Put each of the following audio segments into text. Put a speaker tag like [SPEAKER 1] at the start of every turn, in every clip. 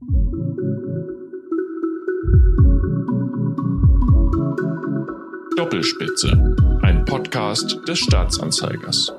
[SPEAKER 1] Doppelspitze, ein Podcast des Staatsanzeigers.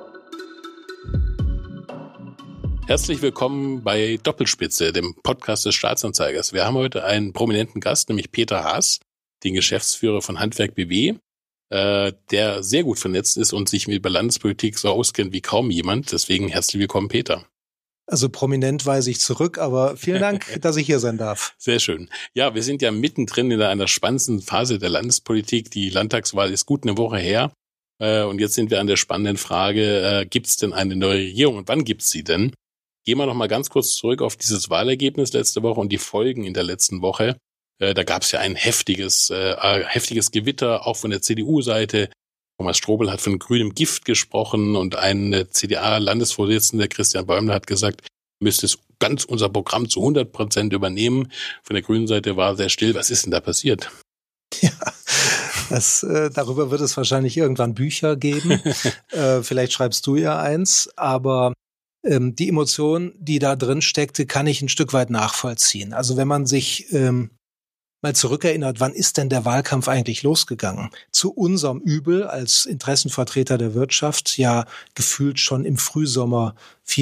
[SPEAKER 2] Herzlich willkommen bei Doppelspitze, dem Podcast des Staatsanzeigers. Wir haben heute einen prominenten Gast, nämlich Peter Haas, den Geschäftsführer von Handwerk BW, der sehr gut vernetzt ist und sich über Landespolitik so auskennt wie kaum jemand. Deswegen herzlich willkommen, Peter.
[SPEAKER 3] Also prominent weise ich zurück, aber vielen Dank, dass ich hier sein darf.
[SPEAKER 2] Sehr schön. Ja, wir sind ja mittendrin in einer spannenden Phase der Landespolitik. Die Landtagswahl ist gut eine Woche her. Und jetzt sind wir an der spannenden Frage, gibt es denn eine neue Regierung und wann gibt es sie denn? Gehen wir noch mal ganz kurz zurück auf dieses Wahlergebnis letzte Woche und die Folgen in der letzten Woche. Da gab es ja ein heftiges Gewitter, auch von der CDU-Seite. Thomas Strobel hat von grünem Gift gesprochen und ein CDA-Landesvorsitzender, Christian Bäumler, hat gesagt, müsste es ganz unser Programm zu 100% übernehmen. Von der grünen Seite war sehr still. Was ist denn da passiert?
[SPEAKER 3] Ja, darüber wird es wahrscheinlich irgendwann Bücher geben. Vielleicht schreibst du ja eins, aber die Emotion, die da drin steckte, kann ich ein Stück weit nachvollziehen. Also wenn man sich mal zurückerinnert, wann ist denn der Wahlkampf eigentlich losgegangen? Zu unserem Übel als Interessenvertreter der Wirtschaft ja gefühlt schon im Frühsommer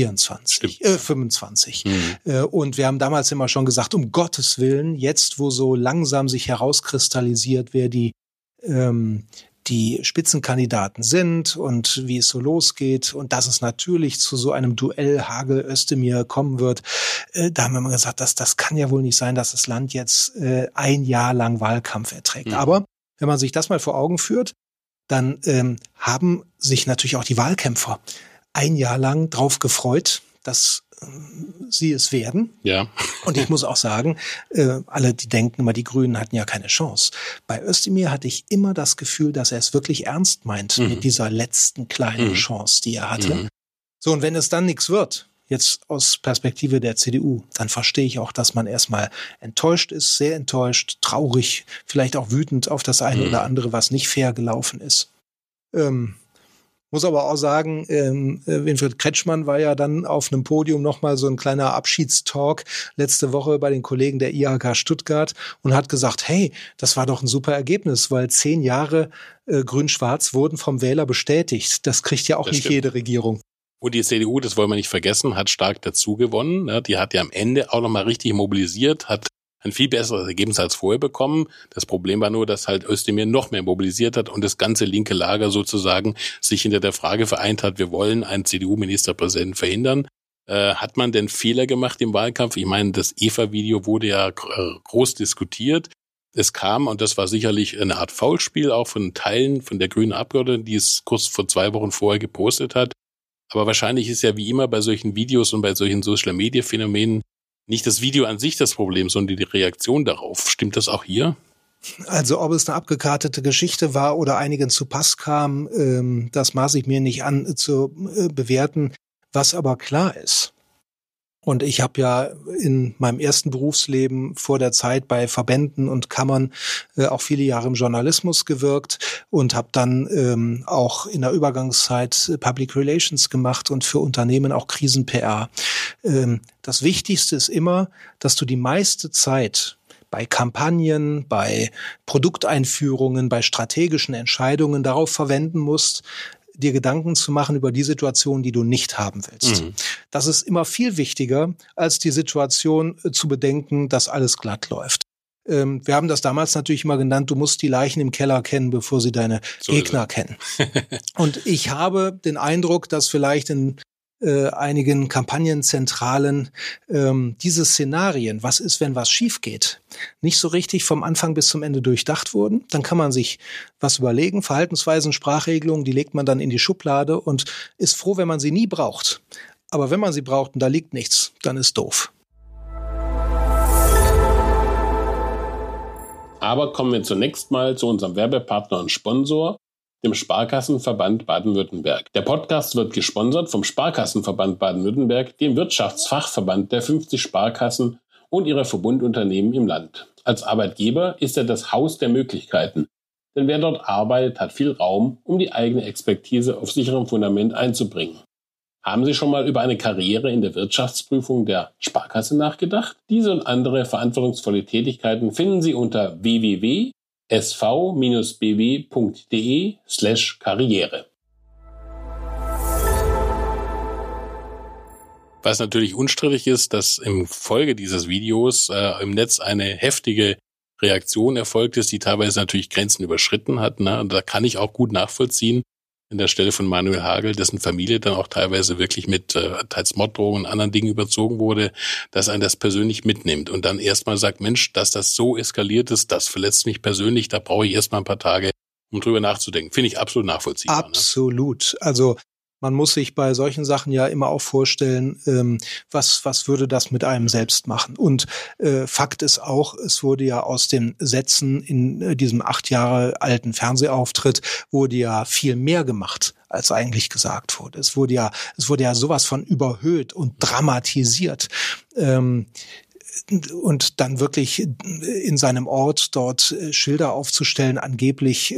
[SPEAKER 3] 25. Und wir haben damals immer schon gesagt, um Gottes Willen, jetzt wo so langsam sich herauskristallisiert, wer die Spitzenkandidaten sind und wie es so losgeht und dass es natürlich zu so einem Duell Hagel-Özdemir kommen wird, da haben wir mal gesagt, das kann ja wohl nicht sein, dass das Land jetzt ein Jahr lang Wahlkampf erträgt. Aber wenn man sich das mal vor Augen führt, dann haben sich natürlich auch die Wahlkämpfer ein Jahr lang drauf gefreut, dass sie es werden.
[SPEAKER 2] Ja.
[SPEAKER 3] Und ich muss auch sagen, alle, die denken immer, die Grünen hatten ja keine Chance. Bei Özdemir hatte ich immer das Gefühl, dass er es wirklich ernst meint mit dieser letzten kleinen Chance, die er hatte. So, und wenn es dann nichts wird, jetzt aus Perspektive der CDU, dann verstehe ich auch, dass man erstmal enttäuscht ist, sehr enttäuscht, traurig, vielleicht auch wütend auf das eine oder andere, was nicht fair gelaufen ist. Muss aber auch sagen, Winfried Kretschmann war ja dann auf einem Podium nochmal so ein kleiner Abschiedstalk letzte Woche bei den Kollegen der IHK Stuttgart und hat gesagt, hey, das war doch ein super Ergebnis, weil 10 Jahre Grün-Schwarz wurden vom Wähler bestätigt. Das kriegt ja auch das nicht stimmt. Jede Regierung.
[SPEAKER 2] Und die CDU, das wollen wir nicht vergessen, hat stark dazu gewonnen. Die hat ja am Ende auch nochmal richtig mobilisiert, hat ein viel besseres Ergebnis als vorher bekommen. Das Problem war nur, dass halt Özdemir noch mehr mobilisiert hat und das ganze linke Lager sozusagen sich hinter der Frage vereint hat, wir wollen einen CDU-Ministerpräsidenten verhindern. Hat man denn Fehler gemacht im Wahlkampf? Ich meine, das Eva-Video wurde ja groß diskutiert. Es kam, und das war sicherlich eine Art Foulspiel auch von Teilen von der grünen Abgeordneten, die es kurz vor 2 Wochen vorher gepostet hat. Aber wahrscheinlich ist ja wie immer bei solchen Videos und bei solchen Social-Media-Phänomenen nicht das Video an sich das Problem, sondern die Reaktion darauf. Stimmt das auch hier?
[SPEAKER 3] Also ob es eine abgekartete Geschichte war oder einigen zu Pass kam, das maße ich mir nicht an zu bewerten. Was aber klar ist, und ich habe ja in meinem ersten Berufsleben vor der Zeit bei Verbänden und Kammern auch viele Jahre im Journalismus gewirkt und habe dann auch in der Übergangszeit Public Relations gemacht und für Unternehmen auch Krisen-PR. Das Wichtigste ist immer, dass du die meiste Zeit bei Kampagnen, bei Produkteinführungen, bei strategischen Entscheidungen darauf verwenden musst, dir Gedanken zu machen über die Situation, die du nicht haben willst. Das ist immer viel wichtiger, als die Situation zu bedenken, dass alles glatt läuft. Wir haben das damals natürlich immer genannt, du musst die Leichen im Keller kennen, bevor sie deine Gegner kennen. Und ich habe den Eindruck, dass vielleicht in einigen Kampagnenzentralen diese Szenarien, was ist, wenn was schief geht, nicht so richtig vom Anfang bis zum Ende durchdacht wurden. Dann kann man sich was überlegen, Verhaltensweisen, Sprachregelungen, die legt man dann in die Schublade und ist froh, wenn man sie nie braucht. Aber wenn man sie braucht und da liegt nichts, dann ist doof.
[SPEAKER 2] Aber kommen wir zunächst mal zu unserem Werbepartner und Sponsor, dem Sparkassenverband Baden-Württemberg. Der Podcast wird gesponsert vom Sparkassenverband Baden-Württemberg, dem Wirtschaftsfachverband der 50 Sparkassen und ihrer Verbundunternehmen im Land. Als Arbeitgeber ist er das Haus der Möglichkeiten. Denn wer dort arbeitet, hat viel Raum, um die eigene Expertise auf sicherem Fundament einzubringen. Haben Sie schon mal über eine Karriere in der Wirtschaftsprüfung der Sparkasse nachgedacht? Diese und andere verantwortungsvolle Tätigkeiten finden Sie unter www.sv-bw.de/Karriere. Was natürlich unstrittig ist, dass im Folge dieses Videos im Netz eine heftige Reaktion erfolgt ist, die teilweise natürlich Grenzen überschritten hat. Ne? Und da kann ich auch gut nachvollziehen, an der Stelle von Manuel Hagel, dessen Familie dann auch teilweise wirklich mit teils Morddrohungen und anderen Dingen überzogen wurde, dass einen das persönlich mitnimmt und dann erstmal sagt, Mensch, dass das so eskaliert ist, das verletzt mich persönlich, da brauche ich erstmal ein paar Tage, um drüber nachzudenken. Finde ich absolut nachvollziehbar.
[SPEAKER 3] Absolut. Ne? Also man muss sich bei solchen Sachen ja immer auch vorstellen, was würde das mit einem selbst machen? Und Fakt ist auch, es wurde ja aus den Sätzen in diesem 8 Jahre alten Fernsehauftritt wurde ja viel mehr gemacht, als eigentlich gesagt wurde. Es wurde ja sowas von überhöht und dramatisiert. Und dann wirklich in seinem Ort dort Schilder aufzustellen, angeblich,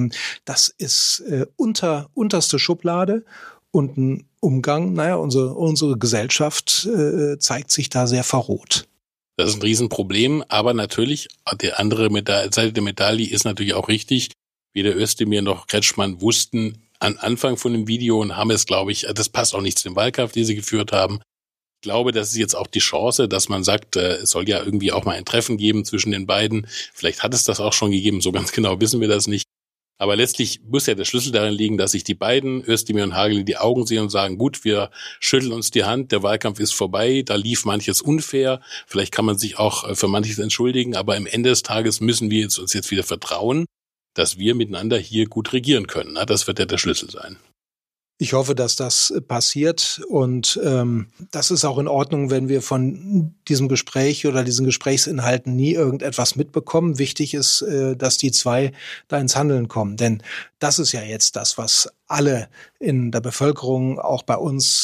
[SPEAKER 3] das ist unterste Schublade und ein Umgang, unsere Gesellschaft zeigt sich da sehr verroht.
[SPEAKER 2] Das ist ein Riesenproblem, aber natürlich, die andere Seite der Medaille ist natürlich auch richtig. Weder Özdemir noch Kretschmann wussten am Anfang von dem Video und haben es, glaube ich, das passt auch nicht zu dem Wahlkampf, den sie geführt haben. Ich glaube, das ist jetzt auch die Chance, dass man sagt, es soll ja irgendwie auch mal ein Treffen geben zwischen den beiden. Vielleicht hat es das auch schon gegeben, so ganz genau wissen wir das nicht. Aber letztlich muss ja der Schlüssel darin liegen, dass sich die beiden, Özdemir und Hagel, in die Augen sehen und sagen, gut, wir schütteln uns die Hand, der Wahlkampf ist vorbei, da lief manches unfair, vielleicht kann man sich auch für manches entschuldigen, aber am Ende des Tages müssen wir uns jetzt wieder vertrauen, dass wir miteinander hier gut regieren können. Das wird ja der Schlüssel sein.
[SPEAKER 3] Ich hoffe, dass das passiert und das ist auch in Ordnung, wenn wir von diesem Gespräch oder diesen Gesprächsinhalten nie irgendetwas mitbekommen. Wichtig ist, dass die zwei da ins Handeln kommen, denn das ist ja jetzt das, was alle in der Bevölkerung, auch bei uns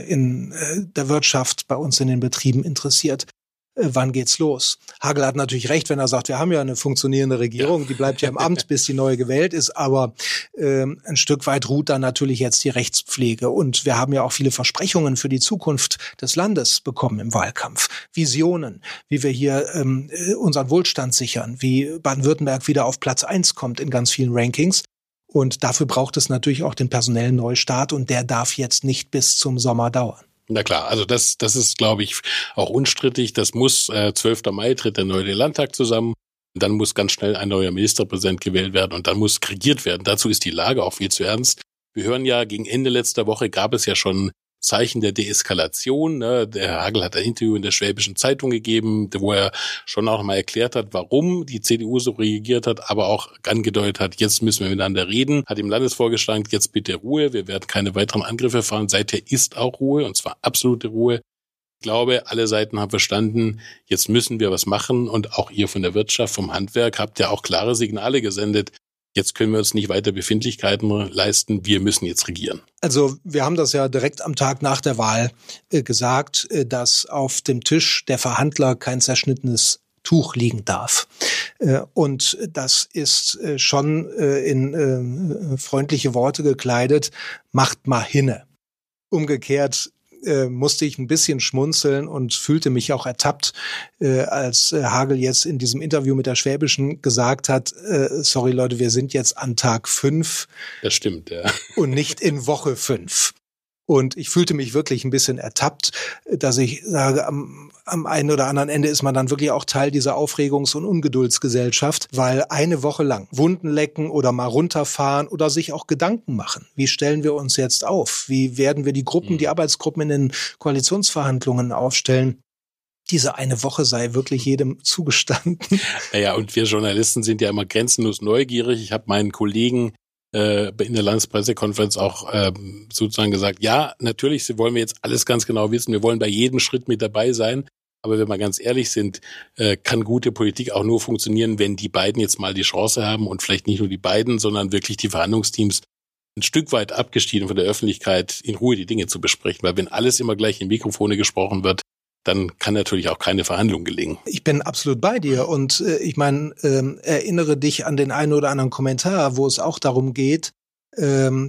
[SPEAKER 3] in der Wirtschaft, bei uns in den Betrieben interessiert. Wann geht's los? Hagel hat natürlich recht, wenn er sagt, wir haben ja eine funktionierende Regierung, die bleibt ja im Amt, bis die neue gewählt ist, aber ein Stück weit ruht da natürlich jetzt die Rechtspflege und wir haben ja auch viele Versprechungen für die Zukunft des Landes bekommen im Wahlkampf. Visionen, wie wir hier unseren Wohlstand sichern, wie Baden-Württemberg wieder auf Platz 1 kommt in ganz vielen Rankings. Und dafür braucht es natürlich auch den personellen Neustart und der darf jetzt nicht bis zum Sommer dauern.
[SPEAKER 2] Na klar, also das ist, glaube ich, auch unstrittig. Das muss 12. Mai tritt der neue Landtag zusammen. Dann muss ganz schnell ein neuer Ministerpräsident gewählt werden und dann muss regiert werden. Dazu ist die Lage auch viel zu ernst. Wir hören ja, gegen Ende letzter Woche gab es ja schon Zeichen der Deeskalation. Ne? Der Herr Hagel hat ein Interview in der Schwäbischen Zeitung gegeben, wo er schon auch mal erklärt hat, warum die CDU so reagiert hat, aber auch angedeutet hat, jetzt müssen wir miteinander reden. Hat dem Landesvorgeschlagen, jetzt bitte Ruhe, wir werden keine weiteren Angriffe fahren. Seither ist auch Ruhe, und zwar absolute Ruhe. Ich glaube, alle Seiten haben verstanden, jetzt müssen wir was machen und auch ihr von der Wirtschaft, vom Handwerk habt ja auch klare Signale gesendet. Jetzt können wir uns nicht weiter Befindlichkeiten leisten, wir müssen jetzt regieren.
[SPEAKER 3] Also wir haben das ja direkt am Tag nach der Wahl gesagt, dass auf dem Tisch der Verhandler kein zerschnittenes Tuch liegen darf. Und das ist schon in freundliche Worte gekleidet, macht mal hinne. Umgekehrt musste ich ein bisschen schmunzeln und fühlte mich auch ertappt, als Hagel jetzt in diesem Interview mit der Schwäbischen gesagt hat, sorry Leute, wir sind jetzt an Tag 5.
[SPEAKER 2] Das stimmt, ja.
[SPEAKER 3] Und nicht in Woche 5. Und ich fühlte mich wirklich ein bisschen ertappt, dass ich sage, am einen oder anderen Ende ist man dann wirklich auch Teil dieser Aufregungs- und Ungeduldsgesellschaft, weil eine Woche lang Wunden lecken oder mal runterfahren oder sich auch Gedanken machen. Wie stellen wir uns jetzt auf? Wie werden wir die Arbeitsgruppen in den Koalitionsverhandlungen aufstellen? Diese eine Woche sei wirklich jedem zugestanden.
[SPEAKER 2] Naja, und wir Journalisten sind ja immer grenzenlos neugierig. Ich habe meinen Kollegen in der Landespressekonferenz auch sozusagen gesagt, ja, natürlich wollen wir jetzt alles ganz genau wissen, wir wollen bei jedem Schritt mit dabei sein, aber wenn wir ganz ehrlich sind, kann gute Politik auch nur funktionieren, wenn die beiden jetzt mal die Chance haben und vielleicht nicht nur die beiden, sondern wirklich die Verhandlungsteams ein Stück weit abgeschieden von der Öffentlichkeit in Ruhe die Dinge zu besprechen, weil wenn alles immer gleich in Mikrofone gesprochen wird, dann kann natürlich auch keine Verhandlung gelingen.
[SPEAKER 3] Ich bin absolut bei dir und ich meine, erinnere dich an den einen oder anderen Kommentar, wo es auch darum geht,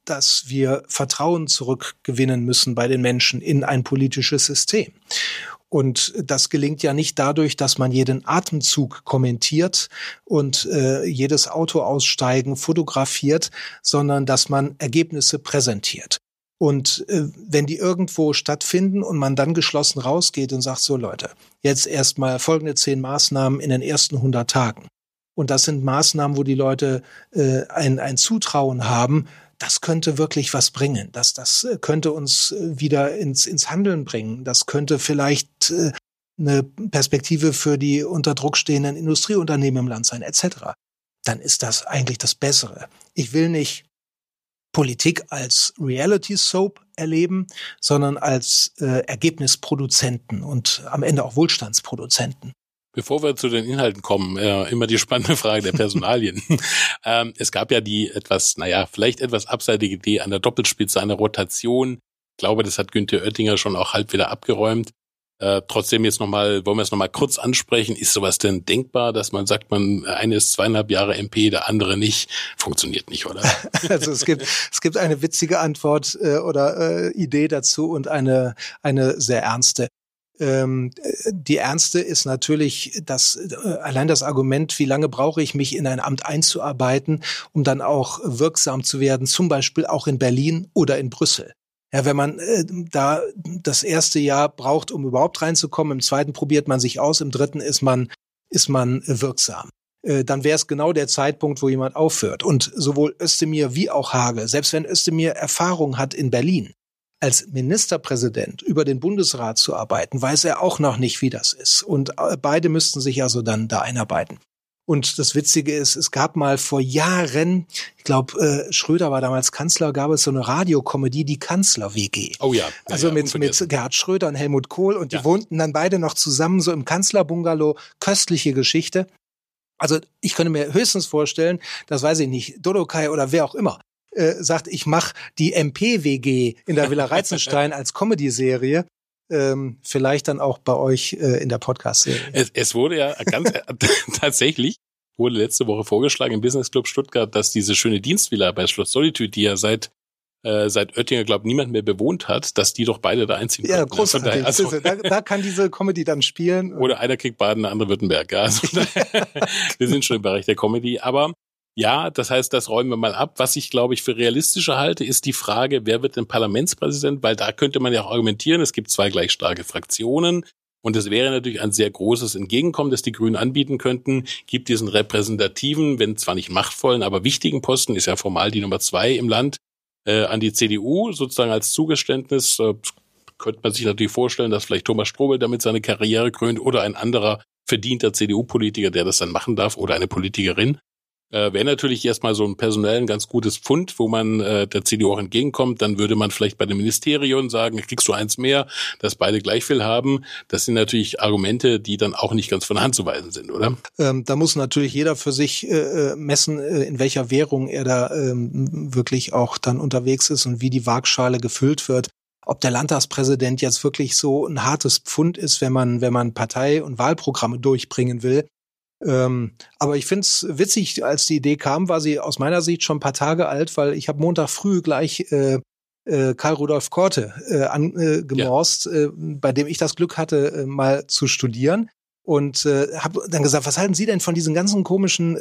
[SPEAKER 3] dass wir Vertrauen zurückgewinnen müssen bei den Menschen in ein politisches System. Und das gelingt ja nicht dadurch, dass man jeden Atemzug kommentiert und jedes Autoaussteigen fotografiert, sondern dass man Ergebnisse präsentiert. Und wenn die irgendwo stattfinden und man dann geschlossen rausgeht und sagt, so Leute, jetzt erstmal folgende 10 Maßnahmen in den ersten 100 Tagen. Und das sind Maßnahmen, wo die Leute ein Zutrauen haben, das könnte wirklich was bringen. Das könnte uns wieder ins Handeln bringen. Das könnte vielleicht eine Perspektive für die unter Druck stehenden Industrieunternehmen im Land sein, etc. Dann ist das eigentlich das Bessere. Ich will nicht Politik als Reality-Soap erleben, sondern als Ergebnisproduzenten und am Ende auch Wohlstandsproduzenten.
[SPEAKER 2] Bevor wir zu den Inhalten kommen, immer die spannende Frage der Personalien. Es gab ja die vielleicht etwas abseitige Idee an der Doppelspitze, einer Rotation. Ich glaube, das hat Günther Oettinger schon auch halb wieder abgeräumt. Trotzdem wollen wir es nochmal kurz ansprechen. Ist sowas denn denkbar, dass man sagt, eine ist 2,5 Jahre MP, der andere nicht? Funktioniert nicht, oder?
[SPEAKER 3] Also es gibt eine witzige Antwort oder Idee dazu und eine sehr ernste. Die ernste ist natürlich allein das Argument, wie lange brauche ich mich in ein Amt einzuarbeiten, um dann auch wirksam zu werden, zum Beispiel auch in Berlin oder in Brüssel. Ja, wenn man da das erste Jahr braucht, um überhaupt reinzukommen, im zweiten probiert man sich aus, im dritten ist man wirksam. Dann wäre es genau der Zeitpunkt, wo jemand aufhört. Und sowohl Özdemir wie auch Hagel, selbst wenn Özdemir Erfahrung hat in Berlin, als Ministerpräsident über den Bundesrat zu arbeiten, weiß er auch noch nicht, wie das ist. Und beide müssten sich also dann da einarbeiten. Und das Witzige ist, es gab mal vor Jahren, ich glaube, Schröder war damals Kanzler, gab es so eine Radiokomödie, die Kanzler-WG.
[SPEAKER 2] Oh ja.
[SPEAKER 3] Also mit Gerhard Schröder und Helmut Kohl. Und die wohnten dann beide noch zusammen so im Kanzlerbungalow. Köstliche Geschichte. Also ich könnte mir höchstens vorstellen, das weiß ich nicht, Dolokai oder wer auch immer, sagt, ich mache die MP-WG in der Villa Reitzenstein als Comedy-Serie. Vielleicht dann auch bei euch in der Podcast-Serie.
[SPEAKER 2] Es wurde ja tatsächlich letzte Woche vorgeschlagen im Business Club Stuttgart, dass diese schöne Dienstvilla bei Schloss Solitude, die ja seit Oettinger, glaube ich, niemand mehr bewohnt hat, dass die doch beide da einziehen können.
[SPEAKER 3] Ja, großartig. Da kann diese Comedy dann spielen.
[SPEAKER 2] Oder einer kriegt Baden, der andere Württemberg. Ja, also wir sind schon im Bereich der Comedy. Aber ja, das heißt, das räumen wir mal ab. Was ich, glaube ich, für realistischer halte, ist die Frage, wer wird denn Parlamentspräsident? Weil da könnte man ja auch argumentieren, es gibt 2 gleich starke Fraktionen. Und es wäre natürlich ein sehr großes Entgegenkommen, das die Grünen anbieten könnten. Gibt diesen repräsentativen, wenn zwar nicht machtvollen, aber wichtigen Posten, ist ja formal die Nummer 2 im Land, an die CDU, sozusagen als Zugeständnis. Könnte man sich natürlich vorstellen, dass vielleicht Thomas Strobel damit seine Karriere krönt oder ein anderer verdienter CDU-Politiker, der das dann machen darf, oder eine Politikerin. Wäre natürlich erstmal so ein personell ein ganz gutes Pfund, wo man der CDU auch entgegenkommt. Dann würde man vielleicht bei dem Ministerium sagen, kriegst du 1 mehr, dass beide gleich viel haben. Das sind natürlich Argumente, die dann auch nicht ganz von der Hand zu weisen sind, oder?
[SPEAKER 3] Da muss natürlich jeder für sich messen, in welcher Währung er da wirklich auch dann unterwegs ist und wie die Waagschale gefüllt wird. Ob der Landtagspräsident jetzt wirklich so ein hartes Pfund ist, wenn man Partei- und Wahlprogramme durchbringen will. Aber ich find's witzig, als die Idee kam, war sie aus meiner Sicht schon ein paar Tage alt, weil ich habe Montag früh gleich Karl Rudolf Korte angemorst, bei dem ich das Glück hatte, mal zu studieren. Und habe dann gesagt, was halten Sie denn von diesen ganzen komischen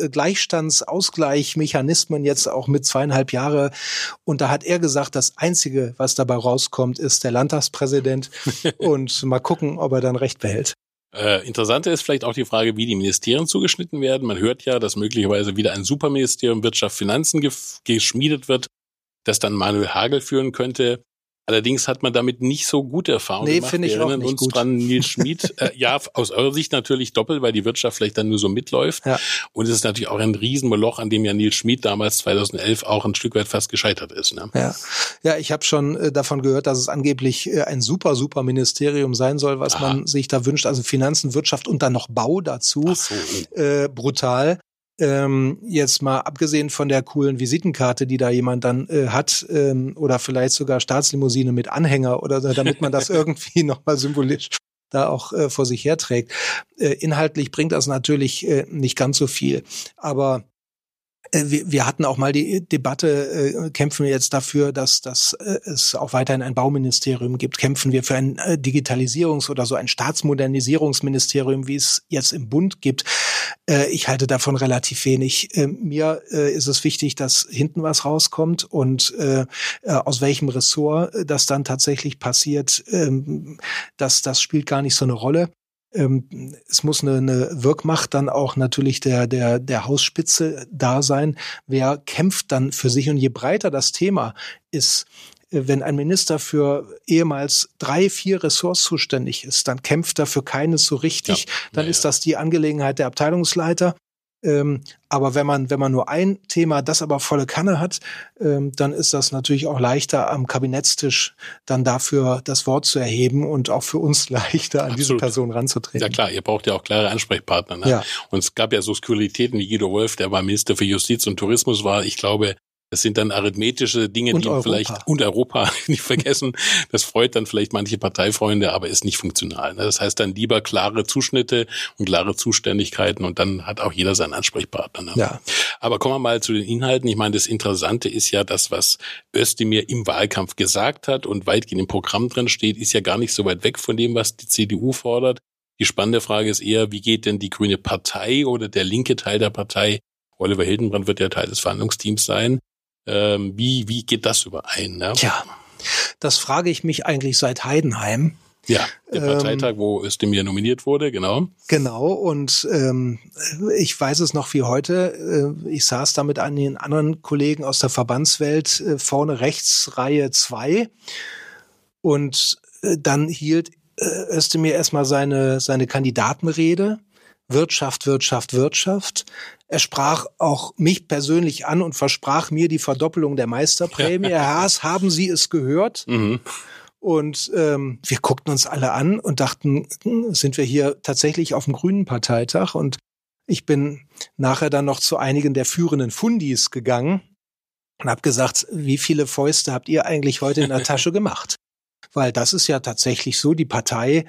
[SPEAKER 3] Gleichstandsausgleichmechanismen jetzt auch mit 2,5 Jahre? Und da hat er gesagt, das Einzige, was dabei rauskommt, ist der Landtagspräsident. Und mal gucken, ob er dann recht behält.
[SPEAKER 2] Interessanter ist vielleicht auch die Frage, wie die Ministerien zugeschnitten werden. Man hört ja, dass möglicherweise wieder ein Superministerium Wirtschaft, Finanzen geschmiedet wird, das dann Manuel Hagel führen könnte. Allerdings hat man damit nicht so gute Erfahrungen gemacht.
[SPEAKER 3] Finde ich
[SPEAKER 2] Wir erinnern
[SPEAKER 3] auch nicht
[SPEAKER 2] uns
[SPEAKER 3] gut
[SPEAKER 2] dran, Nils Schmid. Ja, aus eurer Sicht natürlich doppelt, weil die Wirtschaft vielleicht dann nur so mitläuft.
[SPEAKER 3] Ja.
[SPEAKER 2] Und es ist natürlich auch ein Riesenmoloch, an dem ja Nils Schmid damals 2011 auch ein Stück weit fast gescheitert ist. Ne?
[SPEAKER 3] Ja, ich habe schon davon gehört, dass es angeblich ein super Ministerium sein soll, was man sich da wünscht. Also Finanzen, Wirtschaft und dann noch Bau dazu.
[SPEAKER 2] Ach so.
[SPEAKER 3] Brutal. Jetzt mal abgesehen von der coolen Visitenkarte, die da jemand dann hat, oder vielleicht sogar Staatslimousine mit Anhänger oder so, damit man das irgendwie nochmal symbolisch da auch vor sich herträgt. Inhaltlich bringt das natürlich nicht ganz so viel. Aber Wir hatten auch mal die Debatte, kämpfen wir jetzt dafür, dass es auch weiterhin ein Bauministerium gibt? Kämpfen wir für ein Digitalisierungs- oder so ein Staatsmodernisierungsministerium, wie es jetzt im Bund gibt? Ich halte davon relativ wenig. Mir ist es wichtig, dass hinten was rauskommt und aus welchem Ressort das dann tatsächlich passiert, das spielt gar nicht so eine Rolle. Es muss eine Wirkmacht dann auch natürlich der Hausspitze da sein. Wer kämpft dann für sich? Und je breiter das Thema ist, wenn ein Minister für ehemals 3, 4 Ressorts zuständig ist, dann kämpft er für keines so richtig. Ja, dann ist das die Angelegenheit der Abteilungsleiter. Aber wenn man nur ein Thema, das aber volle Kanne hat, dann ist das natürlich auch leichter am Kabinettstisch dann dafür das Wort zu erheben und auch für uns leichter an diese Person ranzutreten.
[SPEAKER 2] Ja klar, ihr braucht ja auch klare Ansprechpartner. Ne? Ja. Und es gab ja so Skurrilitäten wie Guido Wolf, der war Minister für Justiz und Tourismus, war, ich glaube, das sind dann arithmetische Dinge,
[SPEAKER 3] und
[SPEAKER 2] die
[SPEAKER 3] Europa.
[SPEAKER 2] Vielleicht, und Europa nicht vergessen, das freut dann vielleicht manche Parteifreunde, aber ist nicht funktional. Das heißt dann lieber klare Zuschnitte und klare Zuständigkeiten und dann hat auch jeder seinen Ansprechpartner.
[SPEAKER 3] Ja.
[SPEAKER 2] Aber kommen wir mal zu den Inhalten. Ich meine, das Interessante ist ja das, was Özdemir im Wahlkampf gesagt hat und weitgehend im Programm drin steht, ist ja gar nicht so weit weg von dem, was die CDU fordert. Die spannende Frage ist eher, wie geht denn die Grüne Partei oder der linke Teil der Partei, Oliver Hildenbrand wird ja Teil des Verhandlungsteams sein, wie geht das überein? Ne?
[SPEAKER 3] Tja, das frage ich mich eigentlich seit Heidenheim.
[SPEAKER 2] Ja, der Parteitag, wo Özdemir nominiert wurde, genau.
[SPEAKER 3] Genau, und ich weiß es noch wie heute. Ich saß da mit einigen anderen Kollegen aus der Verbandswelt vorne rechts, Reihe 2. Und dann hielt Özdemir erstmal seine Kandidatenrede. Wirtschaft, Wirtschaft, Wirtschaft. Er sprach auch mich persönlich an und versprach mir die Verdoppelung der Meisterprämie. Herr Haas, haben Sie es gehört? Mhm. Und wir guckten uns alle an und dachten, sind wir hier tatsächlich auf dem Grünen Parteitag? Und ich bin nachher dann noch zu einigen der führenden Fundis gegangen und habe gesagt, wie viele Fäuste habt ihr eigentlich heute in der Tasche gemacht? Weil das ist ja tatsächlich so, die Partei,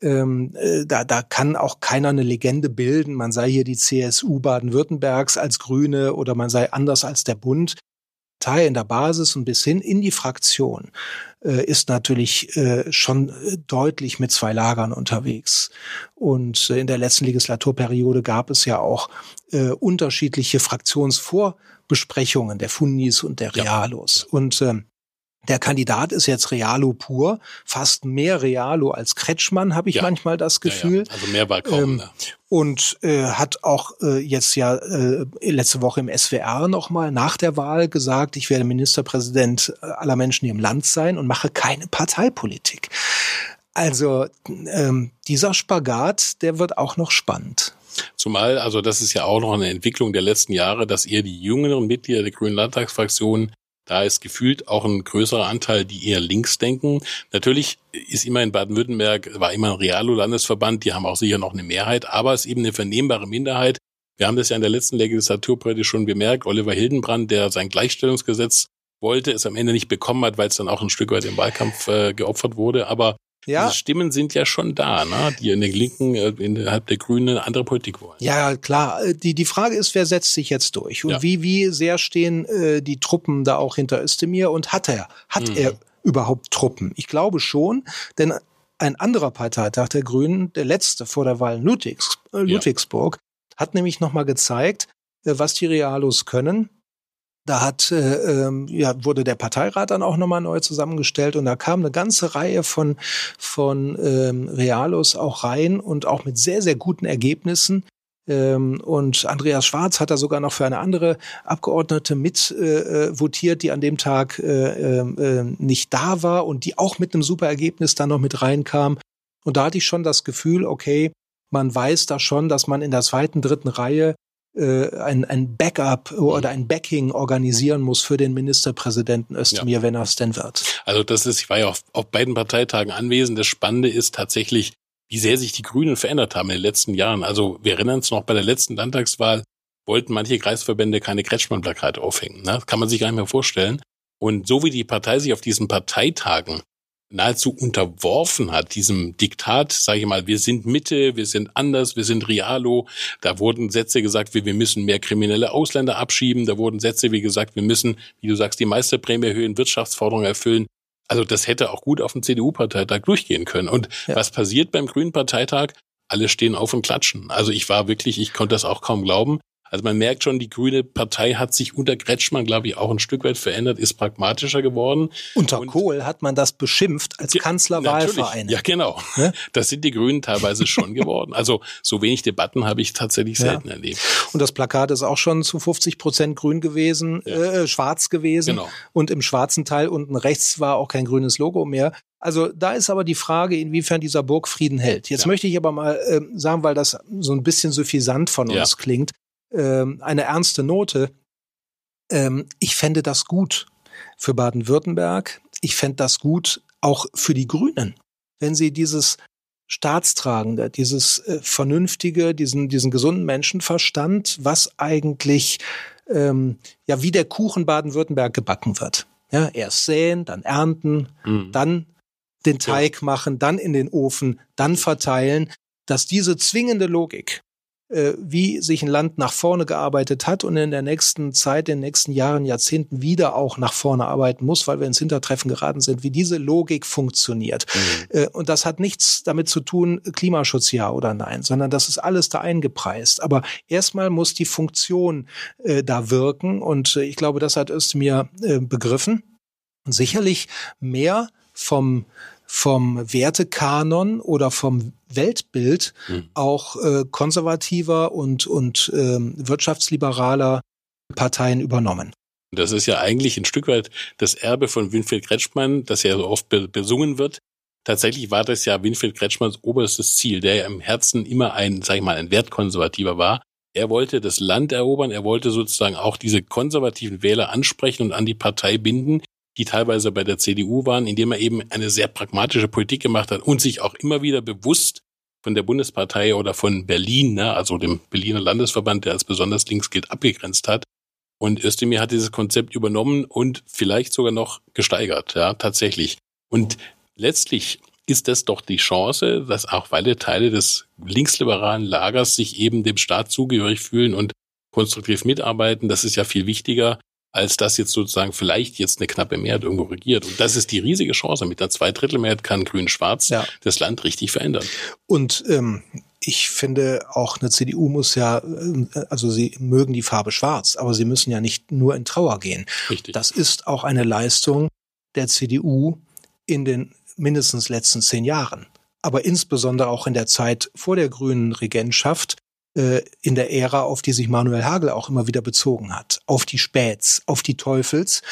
[SPEAKER 3] da kann auch keiner eine Legende bilden, man sei hier die CSU Baden-Württembergs als Grüne oder man sei anders als der Bund. Die Partei in der Basis und bis hin in die Fraktion ist natürlich schon deutlich mit 2 Lagern unterwegs. Und in der letzten Legislaturperiode gab es ja auch unterschiedliche Fraktionsvorbesprechungen der Fundis und der Realos. Ja. Und der Kandidat ist jetzt Realo pur, fast mehr Realo als Kretschmann, habe ich manchmal das Gefühl.
[SPEAKER 2] Ja. Also mehr war kaum.
[SPEAKER 3] Und hat auch jetzt letzte Woche im SWR nochmal nach der Wahl gesagt, ich werde Ministerpräsident aller Menschen hier im Land sein und mache keine Parteipolitik. Also dieser Spagat, der wird auch noch spannend.
[SPEAKER 2] Zumal, also das ist ja auch noch eine Entwicklung der letzten Jahre, dass ihr die jüngeren Mitglieder der Grünen Landtagsfraktion, da ist gefühlt auch ein größerer Anteil, die eher links denken. Natürlich ist immer in Baden-Württemberg, war immer ein Realo-Landesverband, die haben auch sicher noch eine Mehrheit, aber es ist eben eine vernehmbare Minderheit. Wir haben das ja in der letzten Legislaturperiode schon bemerkt. Oliver Hildenbrand, der sein Gleichstellungsgesetz wollte, es am Ende nicht bekommen hat, weil es dann auch ein Stück weit im Wahlkampf geopfert wurde. Aber diese Stimmen sind ja schon da, ne? Die in der Linken, innerhalb der Grünen eine andere Politik wollen.
[SPEAKER 3] Ja, klar. Die Frage ist, wer setzt sich jetzt durch? Und wie sehr stehen die Truppen da auch hinter Özdemir? Und hat er überhaupt Truppen? Ich glaube schon, denn ein anderer Parteitag der Grünen, der letzte vor der Wahl in Ludwigsburg, hat nämlich nochmal gezeigt, was die Realos können. Da wurde der Parteirat dann auch nochmal neu zusammengestellt und da kam eine ganze Reihe von Realos auch rein und auch mit sehr, sehr guten Ergebnissen. Und Andreas Schwarz hat da sogar noch für eine andere Abgeordnete mit votiert, die an dem Tag nicht da war und die auch mit einem super Ergebnis dann noch mit reinkam. Und da hatte ich schon das Gefühl, okay, man weiß da schon, dass man in der 2., 3. Reihe ein Backup oder ein Backing organisieren muss für den Ministerpräsidenten Özdemir, wenn er es denn wird.
[SPEAKER 2] Also ich war ja auf beiden Parteitagen anwesend. Das Spannende ist tatsächlich, wie sehr sich die Grünen verändert haben in den letzten Jahren. Also wir erinnern uns noch, bei der letzten Landtagswahl wollten manche Kreisverbände keine Kretschmann-Plakate aufhängen. Ne? Das kann man sich gar nicht mehr vorstellen. Und so wie die Partei sich auf diesen Parteitagen nahezu unterworfen hat, diesem Diktat, sage ich mal, wir sind Mitte, wir sind anders, wir sind Realo. Da wurden Sätze gesagt, wie wir müssen mehr kriminelle Ausländer abschieben. Da wurden Sätze wie gesagt, wir müssen, wie du sagst, die Meisterprämie erhöhen, Wirtschaftsforderungen erfüllen. Also das hätte auch gut auf dem CDU-Parteitag durchgehen können. Und was passiert beim Grünen Parteitag? Alle stehen auf und klatschen. Also ich konnte das auch kaum glauben. Also man merkt schon, die Grüne Partei hat sich unter Kretschmann, glaube ich, auch ein Stück weit verändert, ist pragmatischer geworden.
[SPEAKER 3] Unter Kohl hat man das beschimpft als Kanzlerwahlverein.
[SPEAKER 2] Ja, genau. Ne? Das sind die Grünen teilweise schon geworden. Also so wenig Debatten habe ich tatsächlich selten erlebt.
[SPEAKER 3] Und das Plakat ist auch schon zu 50% grün gewesen, schwarz gewesen. Genau. Und im schwarzen Teil unten rechts war auch kein grünes Logo mehr. Also da ist aber die Frage, inwiefern dieser Burgfrieden hält. Jetzt möchte ich aber mal sagen, weil das so ein bisschen suffisant von uns klingt, eine ernste Note. Ich fände das gut für Baden-Württemberg. Ich fände das gut auch für die Grünen, wenn sie dieses Staatstragende, dieses Vernünftige, diesen gesunden Menschenverstand, was eigentlich wie der Kuchen Baden-Württemberg gebacken wird. Ja, erst säen, dann ernten, dann den Teig machen, dann in den Ofen, dann verteilen, dass diese zwingende Logik, wie sich ein Land nach vorne gearbeitet hat und in der nächsten Zeit, in den nächsten Jahren, Jahrzehnten wieder auch nach vorne arbeiten muss, weil wir ins Hintertreffen geraten sind, wie diese Logik funktioniert. Und das hat nichts damit zu tun, Klimaschutz ja oder nein, sondern das ist alles da eingepreist. Aber erstmal muss die Funktion da wirken und ich glaube, das hat Özdemir begriffen. Und sicherlich mehr vom Wertekanon oder vom Weltbild auch konservativer und wirtschaftsliberaler Parteien übernommen.
[SPEAKER 2] Das ist ja eigentlich ein Stück weit das Erbe von Winfried Kretschmann, das ja so oft besungen wird. Tatsächlich war das ja Winfried Kretschmanns oberstes Ziel, der ja im Herzen immer ein Wertkonservativer war. Er wollte das Land erobern, er wollte sozusagen auch diese konservativen Wähler ansprechen und an die Partei binden, die teilweise bei der CDU waren, indem er eben eine sehr pragmatische Politik gemacht hat und sich auch immer wieder bewusst von der Bundespartei oder von Berlin, also dem Berliner Landesverband, der als besonders links gilt, abgegrenzt hat. Und Özdemir hat dieses Konzept übernommen und vielleicht sogar noch gesteigert, tatsächlich. Und letztlich ist das doch die Chance, dass auch weite Teile des linksliberalen Lagers sich eben dem Staat zugehörig fühlen und konstruktiv mitarbeiten. Das ist ja viel wichtiger, als dass jetzt sozusagen vielleicht jetzt eine knappe Mehrheit irgendwo regiert. Und das ist die riesige Chance. Mit einer Zweidrittelmehrheit kann Grün-Schwarz das Land richtig verändern.
[SPEAKER 3] Und ich finde auch eine CDU muss also sie mögen die Farbe schwarz, aber sie müssen ja nicht nur in Trauer gehen.
[SPEAKER 2] Richtig.
[SPEAKER 3] Das ist auch eine Leistung der CDU in den mindestens letzten 10 Jahren. Aber insbesondere auch in der Zeit vor der grünen Regentschaft, in der Ära, auf die sich Manuel Hagel auch immer wieder bezogen hat, auf die Späths, auf die Teufels,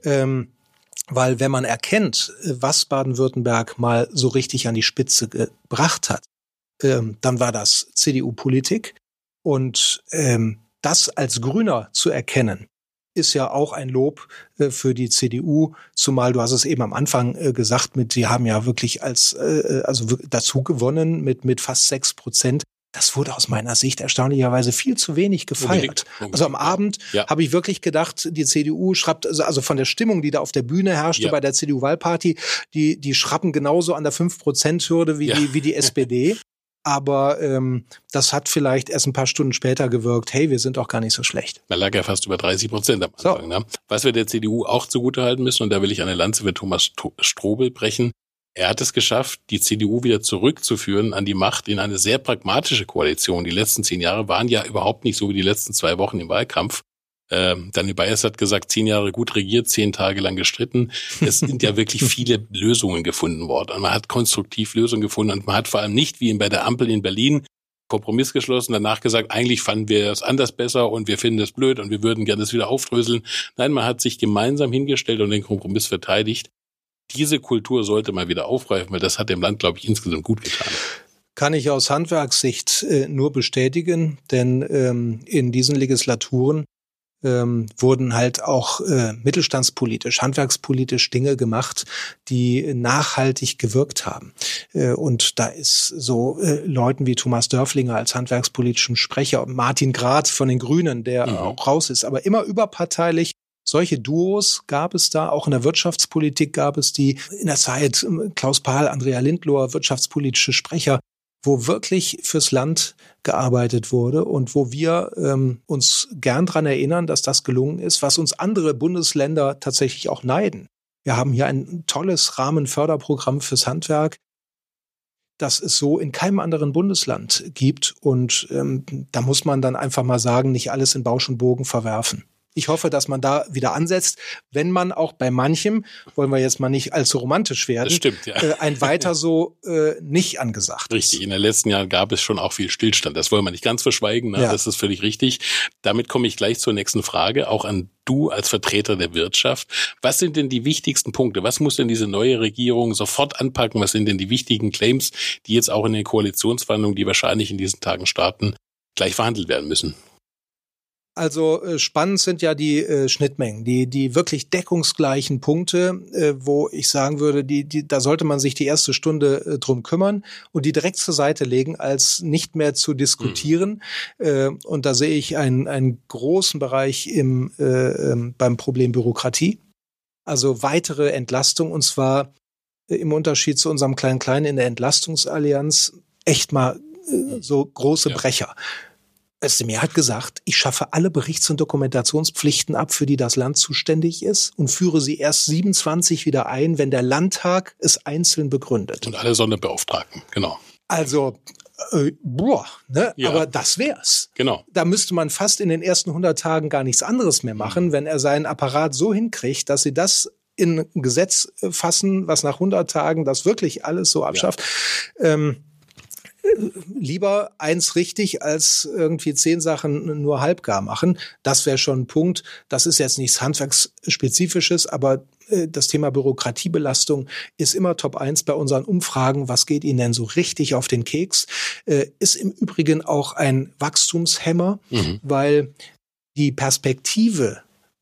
[SPEAKER 3] weil wenn man erkennt, was Baden-Württemberg mal so richtig an die Spitze gebracht hat, dann war das CDU-Politik und das als Grüner zu erkennen, ist ja auch ein Lob für die CDU, zumal du hast es eben am Anfang gesagt, sie haben ja wirklich dazu gewonnen mit fast 6%. Das wurde aus meiner Sicht erstaunlicherweise viel zu wenig gefeiert. Unbedingt. Also am Abend habe ich wirklich gedacht, die CDU schrappt, also von der Stimmung, die da auf der Bühne herrschte bei der CDU-Wahlparty, die schrappen genauso an der 5%-Hürde wie die SPD. Aber das hat vielleicht erst ein paar Stunden später gewirkt, hey, wir sind doch gar nicht so schlecht.
[SPEAKER 2] Man lag ja fast über 30% am Anfang. So. Ne? Was wir der CDU auch zugutehalten müssen, und da will ich eine Lanze für Thomas Strobel brechen, er hat es geschafft, die CDU wieder zurückzuführen an die Macht in eine sehr pragmatische Koalition. Die letzten 10 Jahre waren ja überhaupt nicht so wie die letzten 2 Wochen im Wahlkampf. Daniel Bayers hat gesagt, 10 Jahre gut regiert, 10 Tage lang gestritten. Es sind ja wirklich viele Lösungen gefunden worden. Und man hat konstruktiv Lösungen gefunden und man hat vor allem nicht, wie bei der Ampel in Berlin, Kompromiss geschlossen, danach gesagt, eigentlich fanden wir es anders besser und wir finden es blöd und wir würden gerne das wieder aufdröseln. Nein, man hat sich gemeinsam hingestellt und den Kompromiss verteidigt. Diese Kultur sollte man wieder aufgreifen, weil das hat dem Land, glaube ich, insgesamt gut getan.
[SPEAKER 3] Kann ich aus Handwerkssicht nur bestätigen, denn in diesen Legislaturen wurden halt auch mittelstandspolitisch, handwerkspolitisch Dinge gemacht, die nachhaltig gewirkt haben. Und da ist so Leuten wie Thomas Dörflinger als handwerkspolitischem Sprecher, Martin Grad von den Grünen, der auch raus ist, aber immer überparteilich Solche Duos gab es da, auch in der Wirtschaftspolitik gab es die in der Zeit, Klaus Pahl, Andrea Lindlohr, wirtschaftspolitische Sprecher, wo wirklich fürs Land gearbeitet wurde und wo wir uns gern dran erinnern, dass das gelungen ist, was uns andere Bundesländer tatsächlich auch neiden. Wir haben hier ein tolles Rahmenförderprogramm fürs Handwerk, das es so in keinem anderen Bundesland gibt. Und da muss man dann einfach mal sagen, nicht alles in Bausch und Bogen verwerfen. Ich hoffe, dass man da wieder ansetzt, wenn man auch bei manchem, wollen wir jetzt mal nicht allzu romantisch werden,
[SPEAKER 2] das stimmt, ja.
[SPEAKER 3] Ein weiter so nicht angesagt ist.
[SPEAKER 2] Richtig, in den letzten Jahren gab es schon auch viel Stillstand. Das wollen wir nicht ganz verschweigen, ne?
[SPEAKER 3] Ja.
[SPEAKER 2] Das ist völlig richtig. Damit komme ich gleich zur nächsten Frage, auch an du als Vertreter der Wirtschaft. Was sind denn die wichtigsten Punkte? Was muss denn diese neue Regierung sofort anpacken? Was sind denn die wichtigen Claims, die jetzt auch in den Koalitionsverhandlungen, die wahrscheinlich in diesen Tagen starten, gleich verhandelt werden müssen?
[SPEAKER 3] Also spannend sind ja die Schnittmengen, die wirklich deckungsgleichen Punkte, wo ich sagen würde, da sollte man sich die erste Stunde drum kümmern und die direkt zur Seite legen, als nicht mehr zu diskutieren. Und da sehe ich einen großen Bereich beim Problem Bürokratie. Also weitere Entlastung, und zwar im Unterschied zu unserem Klein-Klein in der Entlastungsallianz echt mal so große Brecher. Özdemir hat gesagt, ich schaffe alle Berichts- und Dokumentationspflichten ab, für die das Land zuständig ist, und führe sie erst 27 wieder ein, wenn der Landtag es einzeln begründet.
[SPEAKER 2] Und alle Sonderbeauftragten, genau.
[SPEAKER 3] Also,
[SPEAKER 2] Ja.
[SPEAKER 3] Aber das wär's.
[SPEAKER 2] Genau.
[SPEAKER 3] Da müsste man fast in den ersten 100 Tagen gar nichts anderes mehr machen, wenn er seinen Apparat so hinkriegt, dass sie das in ein Gesetz fassen, was nach 100 Tagen das wirklich alles so abschafft. Ja. Lieber eins richtig, als irgendwie 10 Sachen nur halbgar machen. Das wäre schon ein Punkt. Das ist jetzt nichts Handwerksspezifisches, aber das Thema Bürokratiebelastung ist immer Top 1 bei unseren Umfragen. Was geht Ihnen denn so richtig auf den Keks? Ist im Übrigen auch ein Wachstumshemmer, weil die Perspektive,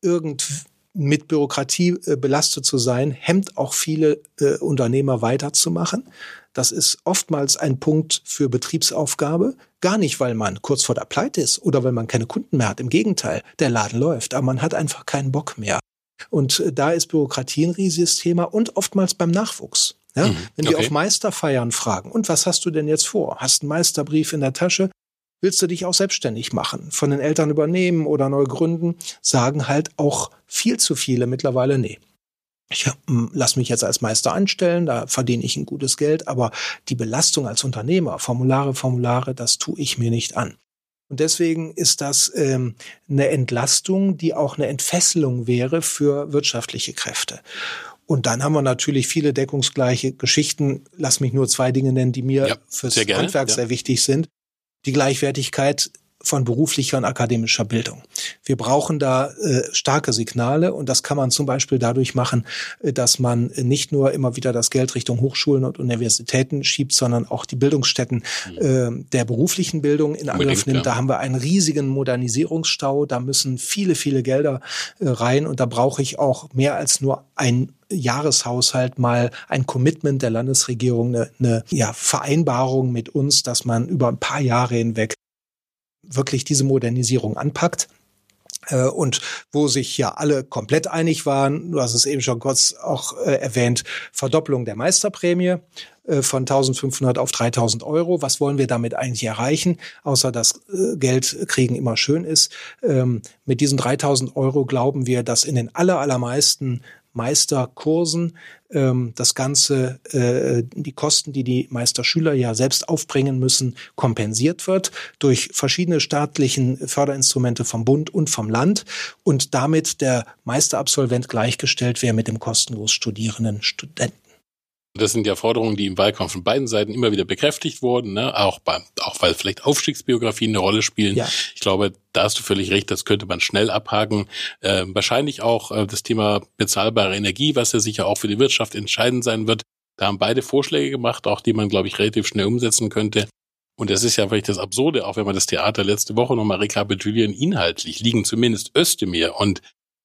[SPEAKER 3] mit Bürokratie belastet zu sein, hemmt auch viele Unternehmer weiterzumachen. Das ist oftmals ein Punkt für Betriebsaufgabe. Gar nicht, weil man kurz vor der Pleite ist oder weil man keine Kunden mehr hat. Im Gegenteil, der Laden läuft, aber man hat einfach keinen Bock mehr. Und da ist Bürokratie ein riesiges Thema und oftmals beim Nachwuchs. Ja? Wenn die auf Meisterfeiern fragen, und was hast du denn jetzt vor? Hast einen Meisterbrief in der Tasche? Willst du dich auch selbstständig machen, von den Eltern übernehmen oder neu gründen? Sagen halt auch viel zu viele mittlerweile, nee. Ich lass mich jetzt als Meister anstellen, da verdiene ich ein gutes Geld, aber die Belastung als Unternehmer, Formulare, das tue ich mir nicht an. Und deswegen ist das eine Entlastung, die auch eine Entfesselung wäre für wirtschaftliche Kräfte. Und dann haben wir natürlich viele deckungsgleiche Geschichten. Lass mich nur 2 Dinge nennen, die mir fürs Handwerk sehr wichtig sind. Die Gleichwertigkeit von beruflicher und akademischer Bildung. Wir brauchen da starke Signale, und das kann man zum Beispiel dadurch machen, dass man nicht nur immer wieder das Geld Richtung Hochschulen und Universitäten schiebt, sondern auch die Bildungsstätten der beruflichen Bildung in Angriff nimmt. Ja. Da haben wir einen riesigen Modernisierungsstau, da müssen viele, viele Gelder rein, und da brauche ich auch mehr als nur ein Jahreshaushalt mal ein Commitment der Landesregierung, eine Vereinbarung mit uns, dass man über ein paar Jahre hinweg wirklich diese Modernisierung anpackt. Und wo sich ja alle komplett einig waren, du hast es eben schon kurz auch erwähnt, Verdopplung der Meisterprämie von 1.500 auf 3.000 €. Was wollen wir damit eigentlich erreichen? Außer dass Geld kriegen immer schön ist. Mit diesen 3.000 € glauben wir, dass in den allermeisten Meisterkursen das Ganze, die Kosten, die die Meisterschüler ja selbst aufbringen müssen, kompensiert wird durch verschiedene staatlichen Förderinstrumente vom Bund und vom Land, und damit der Meisterabsolvent gleichgestellt wäre mit dem kostenlos studierenden Studenten.
[SPEAKER 2] Das sind ja Forderungen, die im Wahlkampf von beiden Seiten immer wieder bekräftigt wurden, ne? Auch weil vielleicht Aufstiegsbiografien eine Rolle spielen. Ja. Ich glaube, da hast du völlig recht, das könnte man schnell abhaken. Wahrscheinlich auch das Thema bezahlbare Energie, was ja sicher auch für die Wirtschaft entscheidend sein wird. Da haben beide Vorschläge gemacht, auch die man, glaube ich, relativ schnell umsetzen könnte. Und das ist ja vielleicht das Absurde, auch wenn wir das Theater letzte Woche nochmal rekapitulieren, inhaltlich liegen zumindest Özdemir und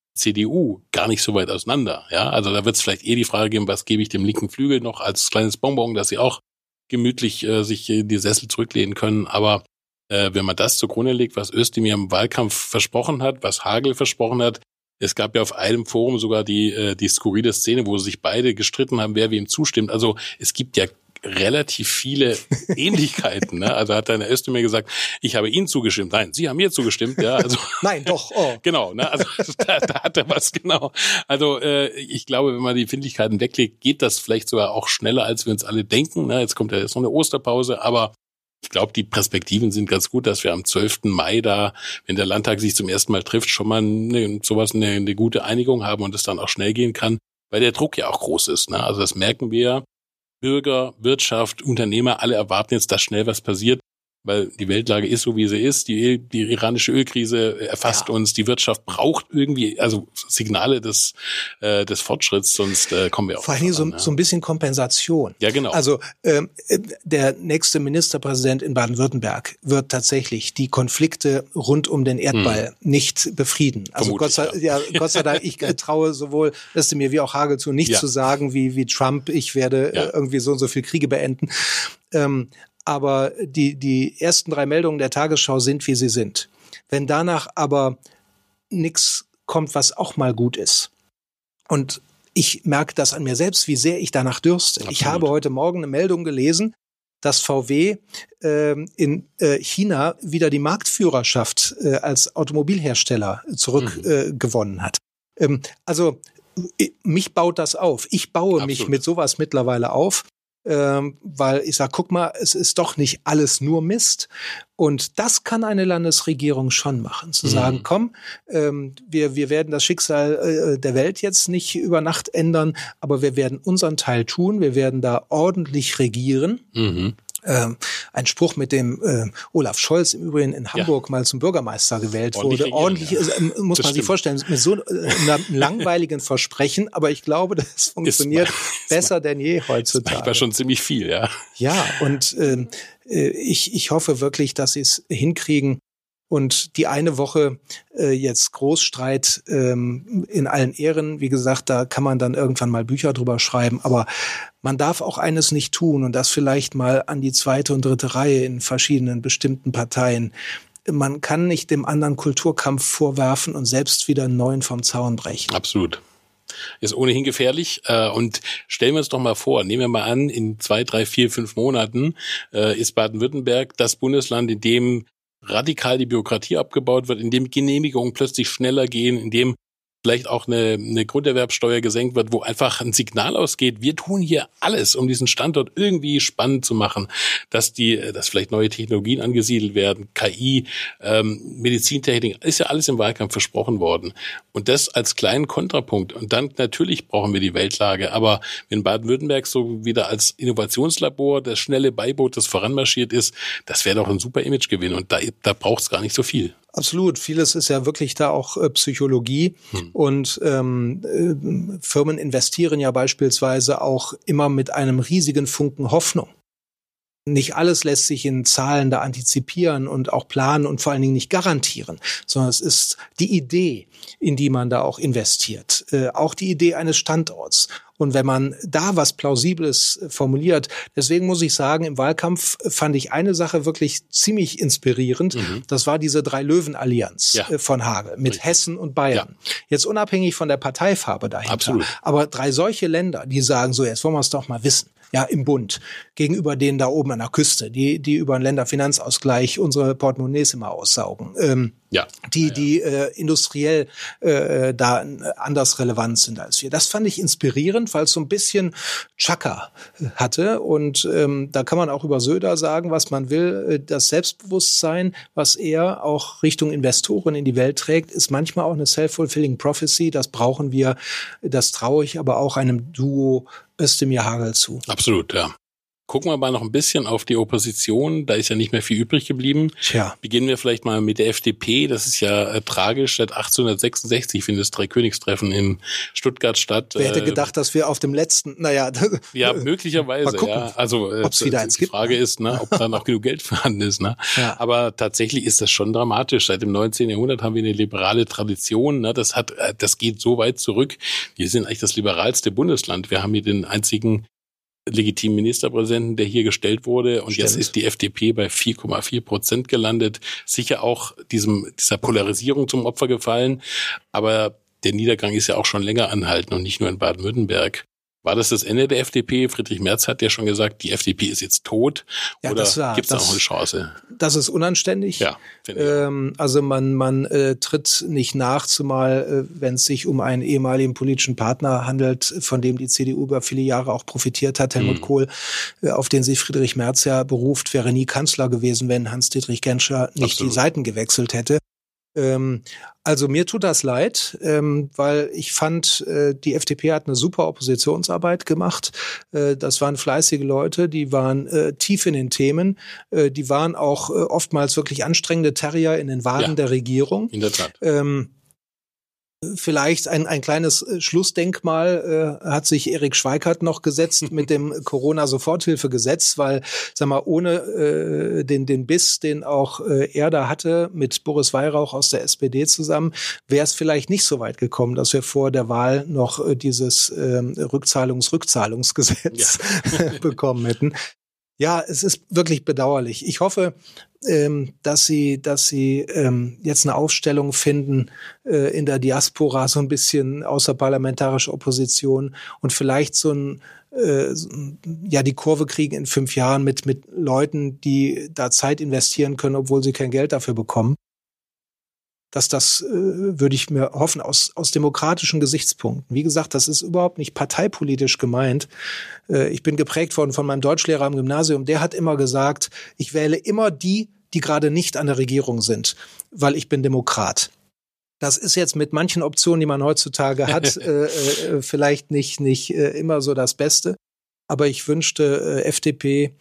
[SPEAKER 2] CDU gar nicht so weit auseinander. Ja, also da wird es vielleicht die Frage geben, was gebe ich dem linken Flügel noch als kleines Bonbon, dass sie auch gemütlich sich in die Sessel zurücklehnen können. Aber wenn man das zugrunde legt, was Özdemir im Wahlkampf versprochen hat, was Hagel versprochen hat, Es gab ja auf einem Forum sogar die skurrile Szene, wo sich beide gestritten haben, wer wem zustimmt. Also es gibt ja relativ viele Ähnlichkeiten. Ne? Also hat dann der Özdemir gesagt, ich habe Ihnen zugestimmt. Nein, Sie haben mir zugestimmt. Ja, also
[SPEAKER 3] Nein, doch. Oh.
[SPEAKER 2] Genau. Ne? Also da hat er was genau. Also ich glaube, wenn man die Findlichkeiten weglegt, geht das vielleicht sogar auch schneller, als wir uns alle denken. Ne? Jetzt kommt ja jetzt noch eine Osterpause, aber ich glaube, die Perspektiven sind ganz gut, dass wir am 12. Mai da, wenn der Landtag sich zum ersten Mal trifft, schon mal eine gute Einigung haben und es dann auch schnell gehen kann, weil der Druck ja auch groß ist. Ne? Also das merken wir. Bürger, Wirtschaft, Unternehmer, alle erwarten jetzt, dass schnell was passiert, weil die Weltlage ist so, wie sie ist. Die iranische Ölkrise erfasst uns. Die Wirtschaft braucht irgendwie Signale des Fortschritts, sonst kommen wir auch
[SPEAKER 3] vor allem so ein bisschen Kompensation.
[SPEAKER 2] Ja, genau.
[SPEAKER 3] Also der nächste Ministerpräsident in Baden-Württemberg wird tatsächlich die Konflikte rund um den Erdball nicht befrieden. Also Gott sei Dank, ich traue sowohl Özdemir wie auch Hagel zu, nicht zu sagen wie Trump, ich werde irgendwie so und so viel Kriege beenden. Aber die ersten 3 Meldungen der Tagesschau sind, wie sie sind. Wenn danach aber nichts kommt, was auch mal gut ist. Und ich merke das an mir selbst, wie sehr ich danach dürste. Absolut. Ich habe heute Morgen eine Meldung gelesen, dass VW in China wieder die Marktführerschaft als Automobilhersteller zurückgewonnen hat. Also mich baut das auf. Ich baue mich mit sowas mittlerweile auf. Weil ich sage, guck mal, es ist doch nicht alles nur Mist. Und das kann eine Landesregierung schon machen. Zu sagen, komm, wir werden das Schicksal der Welt jetzt nicht über Nacht ändern, aber wir werden unseren Teil tun. Wir werden da ordentlich regieren. Ein Spruch, mit dem Olaf Scholz im Übrigen in Hamburg mal zum Bürgermeister gewählt wurde. Ordentlich muss man sich vorstellen, mit so einem langweiligen Versprechen, aber ich glaube, das funktioniert besser denn je heutzutage.
[SPEAKER 2] Das war schon ziemlich viel, ja.
[SPEAKER 3] Ja, und ich hoffe wirklich, dass sie es hinkriegen. Und die eine Woche jetzt Großstreit in allen Ehren, wie gesagt, da kann man dann irgendwann mal Bücher drüber schreiben, aber man darf auch eines nicht tun und das vielleicht mal an die 2. und 3. Reihe in verschiedenen bestimmten Parteien. Man kann nicht dem anderen Kulturkampf vorwerfen und selbst wieder einen neuen vom Zaun brechen.
[SPEAKER 2] Absolut. Ist ohnehin gefährlich. Und stellen wir uns doch mal vor, nehmen wir mal an, in 2, 3, 4, 5 Monaten ist Baden-Württemberg das Bundesland, in dem radikal die Bürokratie abgebaut wird, in dem Genehmigungen plötzlich schneller gehen, in dem vielleicht auch eine Grunderwerbsteuer gesenkt wird, wo einfach ein Signal ausgeht, wir tun hier alles, um diesen Standort irgendwie spannend zu machen, dass vielleicht neue Technologien angesiedelt werden, KI, Medizintechnik, ist ja alles im Wahlkampf versprochen worden. Und das als kleinen Kontrapunkt. Und dann natürlich brauchen wir die Weltlage, aber wenn Baden-Württemberg so wieder als Innovationslabor das schnelle Beiboot, das voranmarschiert ist, das wäre doch ein super Imagegewinn und da braucht es gar nicht so viel.
[SPEAKER 3] Absolut. Vieles ist ja wirklich da auch Psychologie und Firmen investieren ja beispielsweise auch immer mit einem riesigen Funken Hoffnung. Nicht alles lässt sich in Zahlen da antizipieren und auch planen und vor allen Dingen nicht garantieren, sondern es ist die Idee, in die man da auch investiert, auch die Idee eines Standorts. Und wenn man da was Plausibles formuliert, deswegen muss ich sagen, im Wahlkampf fand ich eine Sache wirklich ziemlich inspirierend. Das war diese 3-Löwen-Allianz von Hagel mit Hessen und Bayern. Ja. Jetzt unabhängig von der Parteifarbe dahinter. Absolut. Aber 3 solche Länder, die sagen so, jetzt wollen wir es doch mal wissen. Ja, im Bund, gegenüber denen da oben an der Küste, die über einen Länderfinanzausgleich unsere Portemonnaies immer aussaugen, die industriell da anders relevant sind als wir. Das fand ich inspirierend, weil es so ein bisschen Chaka hatte und da kann man auch über Söder sagen, was man will. Das Selbstbewusstsein, was er auch Richtung Investoren in die Welt trägt, ist manchmal auch eine self-fulfilling prophecy. Das brauchen wir, das traue ich aber auch einem Duo Özdemir Hagel zu.
[SPEAKER 2] Absolut, ja. Gucken wir mal noch ein bisschen auf die Opposition. Da ist ja nicht mehr viel übrig geblieben.
[SPEAKER 3] Tja.
[SPEAKER 2] Beginnen wir vielleicht mal mit der FDP. Das ist ja tragisch. Seit 1866 findet das Dreikönigstreffen in Stuttgart statt.
[SPEAKER 3] Wer hätte gedacht, dass wir auf dem letzten,
[SPEAKER 2] ja, möglicherweise,
[SPEAKER 3] mal gucken,
[SPEAKER 2] ja. Also
[SPEAKER 3] ob's wieder eins
[SPEAKER 2] die Frage
[SPEAKER 3] gibt.
[SPEAKER 2] ist, ob da noch genug Geld vorhanden ist. Ne? Ja. Aber tatsächlich ist das schon dramatisch. Seit dem 19. Jahrhundert haben wir eine liberale Tradition. Ne? Das geht so weit zurück. Wir sind eigentlich das liberalste Bundesland. Wir haben hier den einzigen legitimen Ministerpräsidenten, der hier gestellt wurde. Und Jetzt ist die FDP bei 4,4% gelandet. Sicher auch dieser Polarisierung zum Opfer gefallen. Aber der Niedergang ist ja auch schon länger anhalten und nicht nur in Baden-Württemberg. War das Ende der FDP? Friedrich Merz hat ja schon gesagt, die FDP ist jetzt tot. Ja, oder gibt es da noch eine Chance?
[SPEAKER 3] Das ist unanständig.
[SPEAKER 2] Ja, finde ich.
[SPEAKER 3] Also man tritt nicht nach, zumal wenn es sich um einen ehemaligen politischen Partner handelt, von dem die CDU über viele Jahre auch profitiert hat, Helmut Kohl, auf den sich Friedrich Merz ja beruft, wäre nie Kanzler gewesen, wenn Hans-Dietrich Genscher nicht die Seiten gewechselt hätte. Also mir tut das leid, weil ich fand, die FDP hat eine super Oppositionsarbeit gemacht. Das waren fleißige Leute, die waren tief in den Themen. Die waren auch oftmals wirklich anstrengende Terrier in den Waden der Regierung.
[SPEAKER 2] In der Tat.
[SPEAKER 3] Vielleicht ein kleines Schlussdenkmal hat sich Erik Schweikart noch gesetzt mit dem Corona-Soforthilfegesetz, weil, sag mal, ohne den Biss, den auch er da hatte mit Boris Weihrauch aus der SPD zusammen, wäre es vielleicht nicht so weit gekommen, dass wir vor der Wahl noch dieses Rückzahlungsgesetz bekommen hätten. Ja, es ist wirklich bedauerlich. Ich hoffe, dass Sie jetzt eine Aufstellung finden in der Diaspora, so ein bisschen außerparlamentarische Opposition und vielleicht die Kurve kriegen in 5 Jahren mit Leuten, die da Zeit investieren können, obwohl sie kein Geld dafür bekommen. Das würde ich mir hoffen, aus demokratischen Gesichtspunkten. Wie gesagt, das ist überhaupt nicht parteipolitisch gemeint. Ich bin geprägt worden von meinem Deutschlehrer am Gymnasium. Der hat immer gesagt, ich wähle immer die gerade nicht an der Regierung sind, weil ich bin Demokrat. Das ist jetzt mit manchen Optionen, die man heutzutage hat, vielleicht nicht immer so das Beste. Aber ich wünschte FDP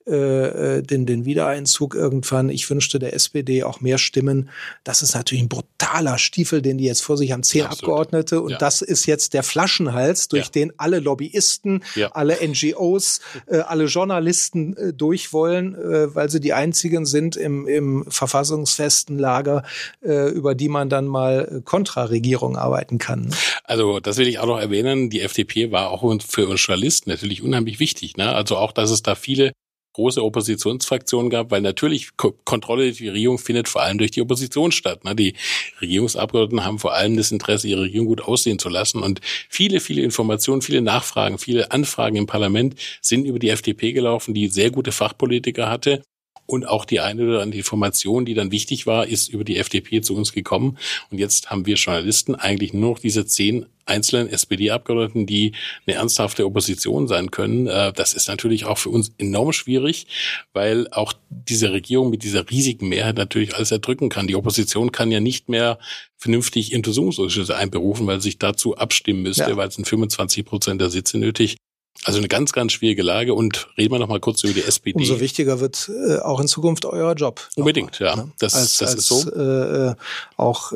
[SPEAKER 3] den Wiedereinzug irgendwann. Ich wünschte der SPD auch mehr Stimmen. Das ist natürlich ein brutaler Stiefel, den die jetzt vor sich haben, 10 Abgeordnete. Und das ist jetzt der Flaschenhals, durch den alle Lobbyisten, alle NGOs, alle Journalisten durch wollen, weil sie die einzigen sind im verfassungsfesten Lager, über die man dann mal Kontraregierung arbeiten kann.
[SPEAKER 2] Also das will ich auch noch erwähnen. Die FDP war auch für uns Journalisten natürlich unheimlich wichtig. Ne? Also auch, dass es da viele große Oppositionsfraktionen gab, weil natürlich Kontrolle der Regierung findet vor allem durch die Opposition statt. Die Regierungsabgeordneten haben vor allem das Interesse, ihre Regierung gut aussehen zu lassen. Und viele Informationen, viele Nachfragen, viele Anfragen im Parlament sind über die FDP gelaufen, die sehr gute Fachpolitiker hatte. Und auch die eine oder andere Information, die dann wichtig war, ist über die FDP zu uns gekommen. Und jetzt haben wir Journalisten eigentlich nur noch diese 10 einzelnen SPD-Abgeordneten, die eine ernsthafte Opposition sein können. Das ist natürlich auch für uns enorm schwierig, weil auch diese Regierung mit dieser riesigen Mehrheit natürlich alles erdrücken kann. Die Opposition kann ja nicht mehr vernünftig Untersuchungsausschüsse einberufen, weil sie sich dazu abstimmen müsste, weil es sind 25% der Sitze nötig. Also eine ganz, ganz schwierige Lage. Und reden wir noch mal kurz über die SPD.
[SPEAKER 3] Umso wichtiger wird auch in Zukunft euer Job.
[SPEAKER 2] Unbedingt, ja. Das ist so.
[SPEAKER 3] Auch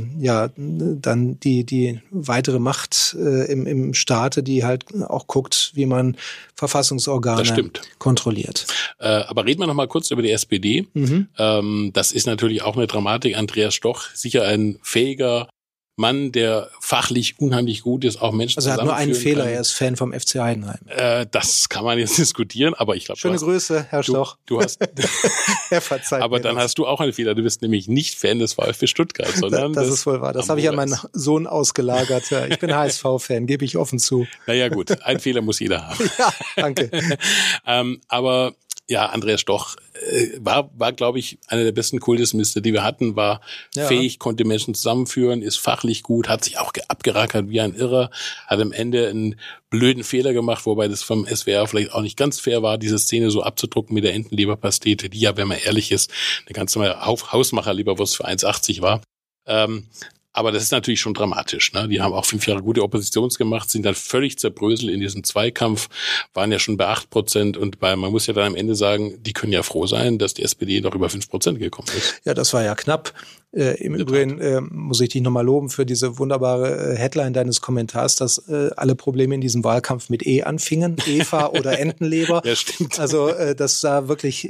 [SPEAKER 3] dann die weitere Macht im Staate, die halt auch guckt, wie man Verfassungsorgane kontrolliert.
[SPEAKER 2] Aber reden wir noch mal kurz über die SPD. Das ist natürlich auch eine Dramatik. Andreas Stoch, sicher ein fähiger Mann, der fachlich unheimlich gut ist, auch Menschen zusammenführen kann.
[SPEAKER 3] Also er hat nur einen Fehler, er ist Fan vom FC Heidenheim.
[SPEAKER 2] Das kann man jetzt diskutieren, aber ich glaube...
[SPEAKER 3] Schöne Grüße, Herr Stoch.
[SPEAKER 2] Du hast...
[SPEAKER 3] Er verzeiht
[SPEAKER 2] aber dann hast du auch einen Fehler, du bist nämlich nicht Fan des VfB Stuttgart, sondern...
[SPEAKER 3] Das ist wohl wahr, das habe ich an meinen Sohn ausgelagert. Ich bin HSV-Fan, gebe ich offen zu.
[SPEAKER 2] Naja gut, einen Fehler muss jeder haben.
[SPEAKER 3] Ja, danke.
[SPEAKER 2] Aber... Ja, Andreas Stoch war glaube ich, einer der besten Kultusminister, die wir hatten, war fähig, konnte Menschen zusammenführen, ist fachlich gut, hat sich auch abgerackert wie ein Irrer, hat am Ende einen blöden Fehler gemacht, wobei das vom SWR vielleicht auch nicht ganz fair war, diese Szene so abzudrucken mit der Entenleberpastete, die ja, wenn man ehrlich ist, eine ganz normale Hausmacher-Leberwurst für 1,80 war. Aber das ist natürlich schon dramatisch. Ne? Die haben auch 5 Jahre gute Oppositions gemacht, sind dann völlig zerbröselt in diesem Zweikampf, waren ja schon bei 8% und man muss ja dann am Ende sagen, die können ja froh sein, dass die SPD noch über 5% gekommen ist.
[SPEAKER 3] Ja, das war ja knapp. Im Übrigen muss ich dich nochmal loben für diese wunderbare Headline deines Kommentars, dass alle Probleme in diesem Wahlkampf mit E anfingen, Eva oder Entenleber.
[SPEAKER 2] Ja, stimmt.
[SPEAKER 3] Also das sah wirklich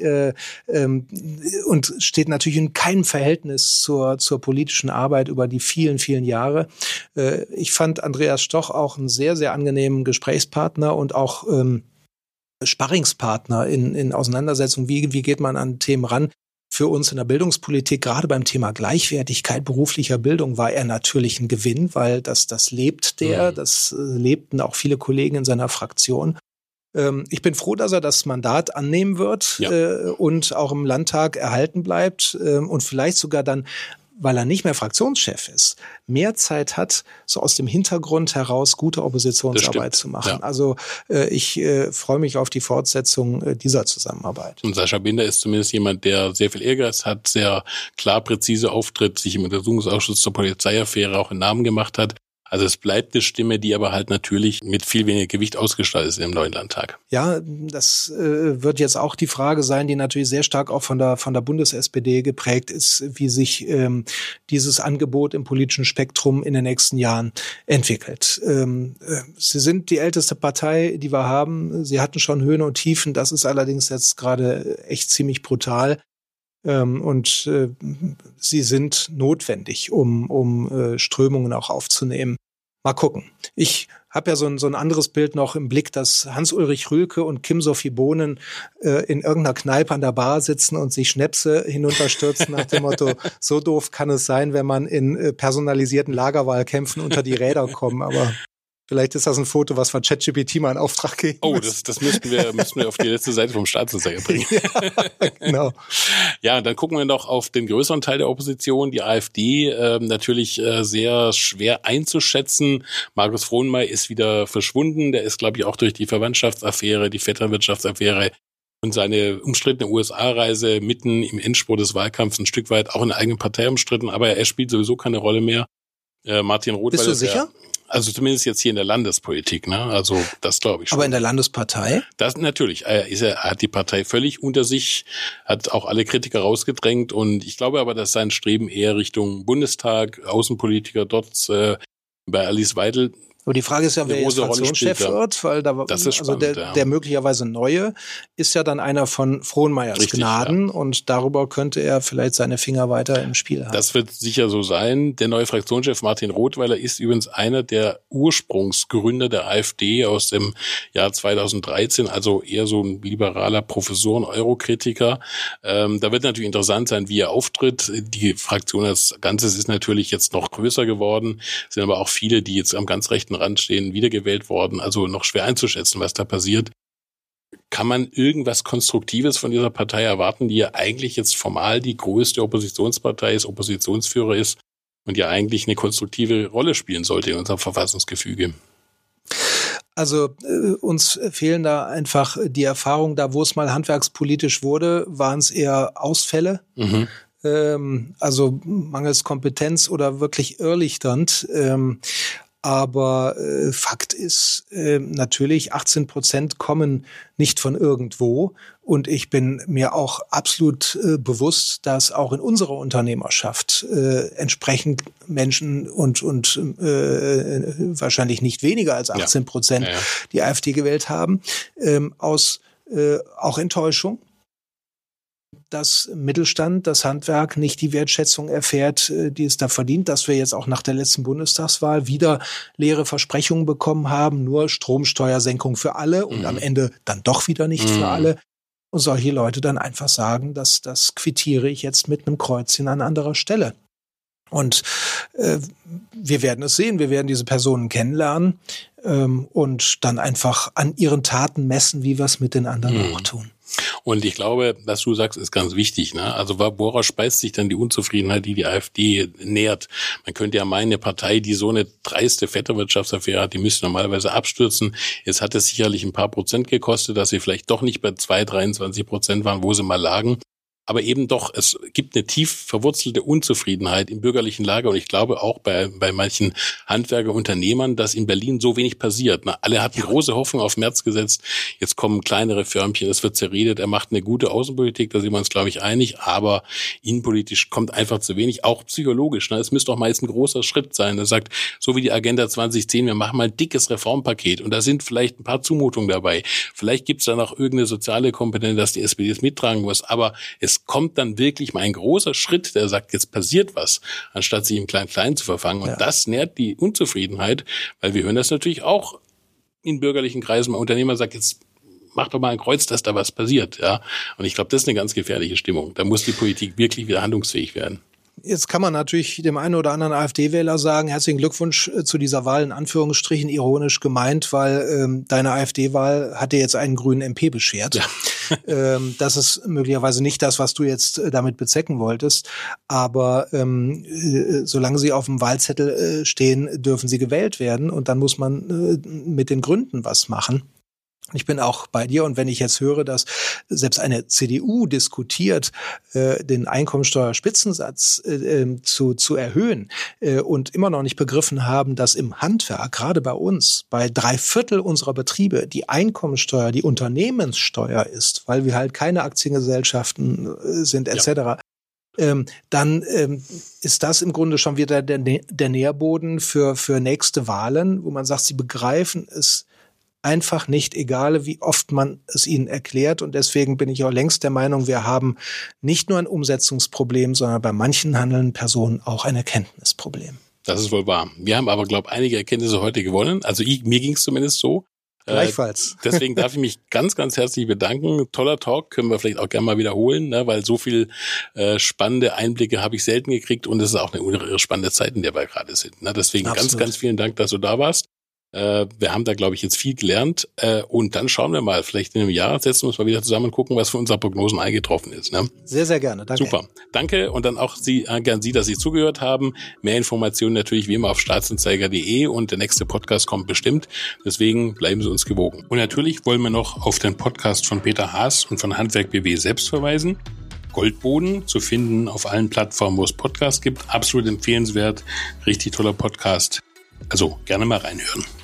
[SPEAKER 3] und steht natürlich in keinem Verhältnis zur politischen Arbeit über die vielen, vielen Jahre. Ich fand Andreas Stoch auch einen sehr, sehr angenehmen Gesprächspartner und auch Sparringspartner in Auseinandersetzungen. Wie geht man an Themen ran? für uns in der Bildungspolitik, gerade beim Thema Gleichwertigkeit beruflicher Bildung, war er natürlich ein Gewinn, weil das lebt das lebten auch viele Kollegen in seiner Fraktion. Ich bin froh, dass er das Mandat annehmen wird und auch im Landtag erhalten bleibt und vielleicht sogar dann, weil er nicht mehr Fraktionschef ist, mehr Zeit hat, so aus dem Hintergrund heraus gute Oppositionsarbeit zu machen. Ja. Also ich freue mich auf die Fortsetzung dieser Zusammenarbeit.
[SPEAKER 2] Und Sascha Binder ist zumindest jemand, der sehr viel Ehrgeiz hat, sehr klar, präzise auftritt, sich im Untersuchungsausschuss zur Polizeiaffäre auch einen Namen gemacht hat. Also es bleibt eine Stimme, die aber halt natürlich mit viel weniger Gewicht ausgestattet ist im neuen Landtag.
[SPEAKER 3] Ja, das wird jetzt auch die Frage sein, die natürlich sehr stark auch von der Bundes-SPD geprägt ist, wie sich dieses Angebot im politischen Spektrum in den nächsten Jahren entwickelt. Sie sind die älteste Partei, die wir haben. Sie hatten schon Höhen und Tiefen. Das ist allerdings jetzt gerade echt ziemlich brutal. Und sie sind notwendig, um Strömungen auch aufzunehmen. Mal gucken. Ich habe ja so ein anderes Bild noch im Blick, dass Hans-Ulrich Rühlke und Kim-Sophie Bohnen in irgendeiner Kneipe an der Bar sitzen und sich Schnäpse hinunterstürzen nach dem Motto, so doof kann es sein, wenn man in personalisierten Lagerwahlkämpfen unter die Räder kommt. Aber vielleicht ist das ein Foto, was von ChatGPT mal in Auftrag geben muss.
[SPEAKER 2] Das müssten wir auf die letzte Seite vom Staatsanzeiger bringen.
[SPEAKER 3] Ja, genau.
[SPEAKER 2] Ja, und dann gucken wir noch auf den größeren Teil der Opposition, die AfD, natürlich sehr schwer einzuschätzen. Markus Frohnmaier ist wieder verschwunden. Der ist, glaube ich, auch durch die Verwandtschaftsaffäre, die Vetternwirtschaftsaffäre und seine umstrittene USA-Reise mitten im Endspurt des Wahlkampfs ein Stück weit auch in der eigenen Partei umstritten. Aber er spielt sowieso keine Rolle mehr. Martin Roth.
[SPEAKER 3] Bist du sicher?
[SPEAKER 2] Also zumindest jetzt hier in der Landespolitik, ne? Also das glaube ich schon.
[SPEAKER 3] Aber in der Landespartei?
[SPEAKER 2] Das natürlich. Er hat die Partei völlig unter sich, hat auch alle Kritiker rausgedrängt und ich glaube aber, dass sein Streben eher Richtung Bundestag, Außenpolitiker dort bei Alice Weidel.
[SPEAKER 3] Aber die Frage ist ja, wer jetzt Fraktionschef wird, weil da
[SPEAKER 2] das ist spannend,
[SPEAKER 3] also der möglicherweise Neue ist ja dann einer von Frohnmaiers Gnaden und darüber könnte er vielleicht seine Finger weiter im Spiel haben.
[SPEAKER 2] Das wird sicher so sein. Der neue Fraktionschef Martin Rothweiler ist übrigens einer der Ursprungsgründer der AfD aus dem Jahr 2013, also eher so ein liberaler Professoren-Eurokritiker. Da wird natürlich interessant sein, wie er auftritt. Die Fraktion als Ganzes ist natürlich jetzt noch größer geworden, es sind aber auch viele, die jetzt am ganz rechten Rand stehen, wiedergewählt worden, also noch schwer einzuschätzen, was da passiert. Kann man irgendwas Konstruktives von dieser Partei erwarten, die ja eigentlich jetzt formal die größte Oppositionspartei ist, Oppositionsführer ist und ja eigentlich eine konstruktive Rolle spielen sollte in unserem Verfassungsgefüge?
[SPEAKER 3] Also uns fehlen da einfach die Erfahrungen, da wo es mal handwerkspolitisch wurde, waren es eher Ausfälle. Also mangels Kompetenz oder wirklich irrlichternd. Aber Fakt ist natürlich, 18% kommen nicht von irgendwo. Und ich bin mir auch absolut bewusst, dass auch in unserer Unternehmerschaft entsprechend Menschen und wahrscheinlich nicht weniger als 18% die AfD gewählt haben, aus auch Enttäuschung, dass Mittelstand, das Handwerk nicht die Wertschätzung erfährt, die es da verdient, dass wir jetzt auch nach der letzten Bundestagswahl wieder leere Versprechungen bekommen haben, nur Stromsteuersenkung für alle und am Ende dann doch wieder nicht für alle. Und solche Leute dann einfach sagen, das quittiere ich jetzt mit einem Kreuzchen an anderer Stelle. Und wir werden es sehen, wir werden diese Personen kennenlernen und dann einfach an ihren Taten messen, wie wir es mit den anderen auch tun.
[SPEAKER 2] Und ich glaube, was du sagst, ist ganz wichtig, ne? Also woraus speist sich dann die Unzufriedenheit, die AfD nährt? Man könnte ja meinen, eine Partei, die so eine dreiste Vetternwirtschaftsaffäre hat, die müsste normalerweise abstürzen. Jetzt hat es sicherlich ein paar Prozent gekostet, dass sie vielleicht doch nicht bei 23% waren, wo sie mal lagen. Aber eben doch, es gibt eine tief verwurzelte Unzufriedenheit im bürgerlichen Lager und ich glaube auch bei manchen Handwerkerunternehmern, dass in Berlin so wenig passiert. Alle hatten große Hoffnung auf Merz gesetzt, jetzt kommen kleinere Förmchen, es wird zerredet, er macht eine gute Außenpolitik, da sind wir uns, glaube ich, einig, aber innenpolitisch kommt einfach zu wenig, auch psychologisch. Es müsste doch meist ein großer Schritt sein, er sagt, so wie die Agenda 2010, wir machen mal ein dickes Reformpaket und da sind vielleicht ein paar Zumutungen dabei. Vielleicht gibt es dann auch irgendeine soziale Komponente, dass die SPD es mittragen muss, aber es kommt dann wirklich mal ein großer Schritt, der sagt, jetzt passiert was, anstatt sich im Klein-Klein zu verfangen. Und das nährt die Unzufriedenheit, weil wir hören das natürlich auch in bürgerlichen Kreisen. Ein Unternehmer sagt, jetzt mach doch mal einen Kreuz, dass da was passiert. Ja. Und ich glaube, das ist eine ganz gefährliche Stimmung. Da muss die Politik wirklich wieder handlungsfähig werden.
[SPEAKER 3] Jetzt kann man natürlich dem einen oder anderen AfD-Wähler sagen, herzlichen Glückwunsch zu dieser Wahl, in Anführungsstrichen ironisch gemeint, weil deine AfD-Wahl hat dir jetzt einen grünen MP beschert. Ja. Das ist möglicherweise nicht das, was du jetzt damit bezwecken wolltest, aber solange sie auf dem Wahlzettel stehen, dürfen sie gewählt werden und dann muss man mit den Gründen was machen. Ich bin auch bei dir und wenn ich jetzt höre, dass selbst eine CDU diskutiert, den Einkommensteuerspitzensatz zu erhöhen und immer noch nicht begriffen haben, dass im Handwerk, gerade bei uns, bei 3/4 unserer Betriebe die Einkommensteuer, die Unternehmenssteuer ist, weil wir halt keine Aktiengesellschaften sind etc., dann ist das im Grunde schon wieder der Nährboden für nächste Wahlen, wo man sagt, sie begreifen es einfach nicht, egal wie oft man es ihnen erklärt. Und deswegen bin ich auch längst der Meinung, wir haben nicht nur ein Umsetzungsproblem, sondern bei manchen handelnden Personen auch ein Erkenntnisproblem.
[SPEAKER 2] Das ist wohl wahr. Wir haben aber, glaube ich, einige Erkenntnisse heute gewonnen. Also mir ging es zumindest so.
[SPEAKER 3] Gleichfalls.
[SPEAKER 2] Deswegen darf ich mich ganz, ganz herzlich bedanken. Toller Talk, können wir vielleicht auch gerne mal wiederholen, ne? Weil so viel spannende Einblicke habe ich selten gekriegt und es ist auch eine spannende Zeit, in der wir gerade sind. Ne? Deswegen Absolut. Ganz, ganz vielen Dank, dass du da warst. Wir haben da, glaube ich, jetzt viel gelernt und dann schauen wir mal, vielleicht in einem Jahr setzen wir uns mal wieder zusammen und gucken, was von unseren Prognosen eingetroffen ist. Ne?
[SPEAKER 3] Sehr, sehr gerne. Danke.
[SPEAKER 2] Super. Danke und dann auch an Sie, dass Sie zugehört haben. Mehr Informationen natürlich wie immer auf staatsanzeiger.de und der nächste Podcast kommt bestimmt. Deswegen bleiben Sie uns gewogen. Und natürlich wollen wir noch auf den Podcast von Peter Haas und von Handwerk BW selbst verweisen. Goldboden zu finden auf allen Plattformen, wo es Podcasts gibt. Absolut empfehlenswert. Richtig toller Podcast. Also gerne mal reinhören.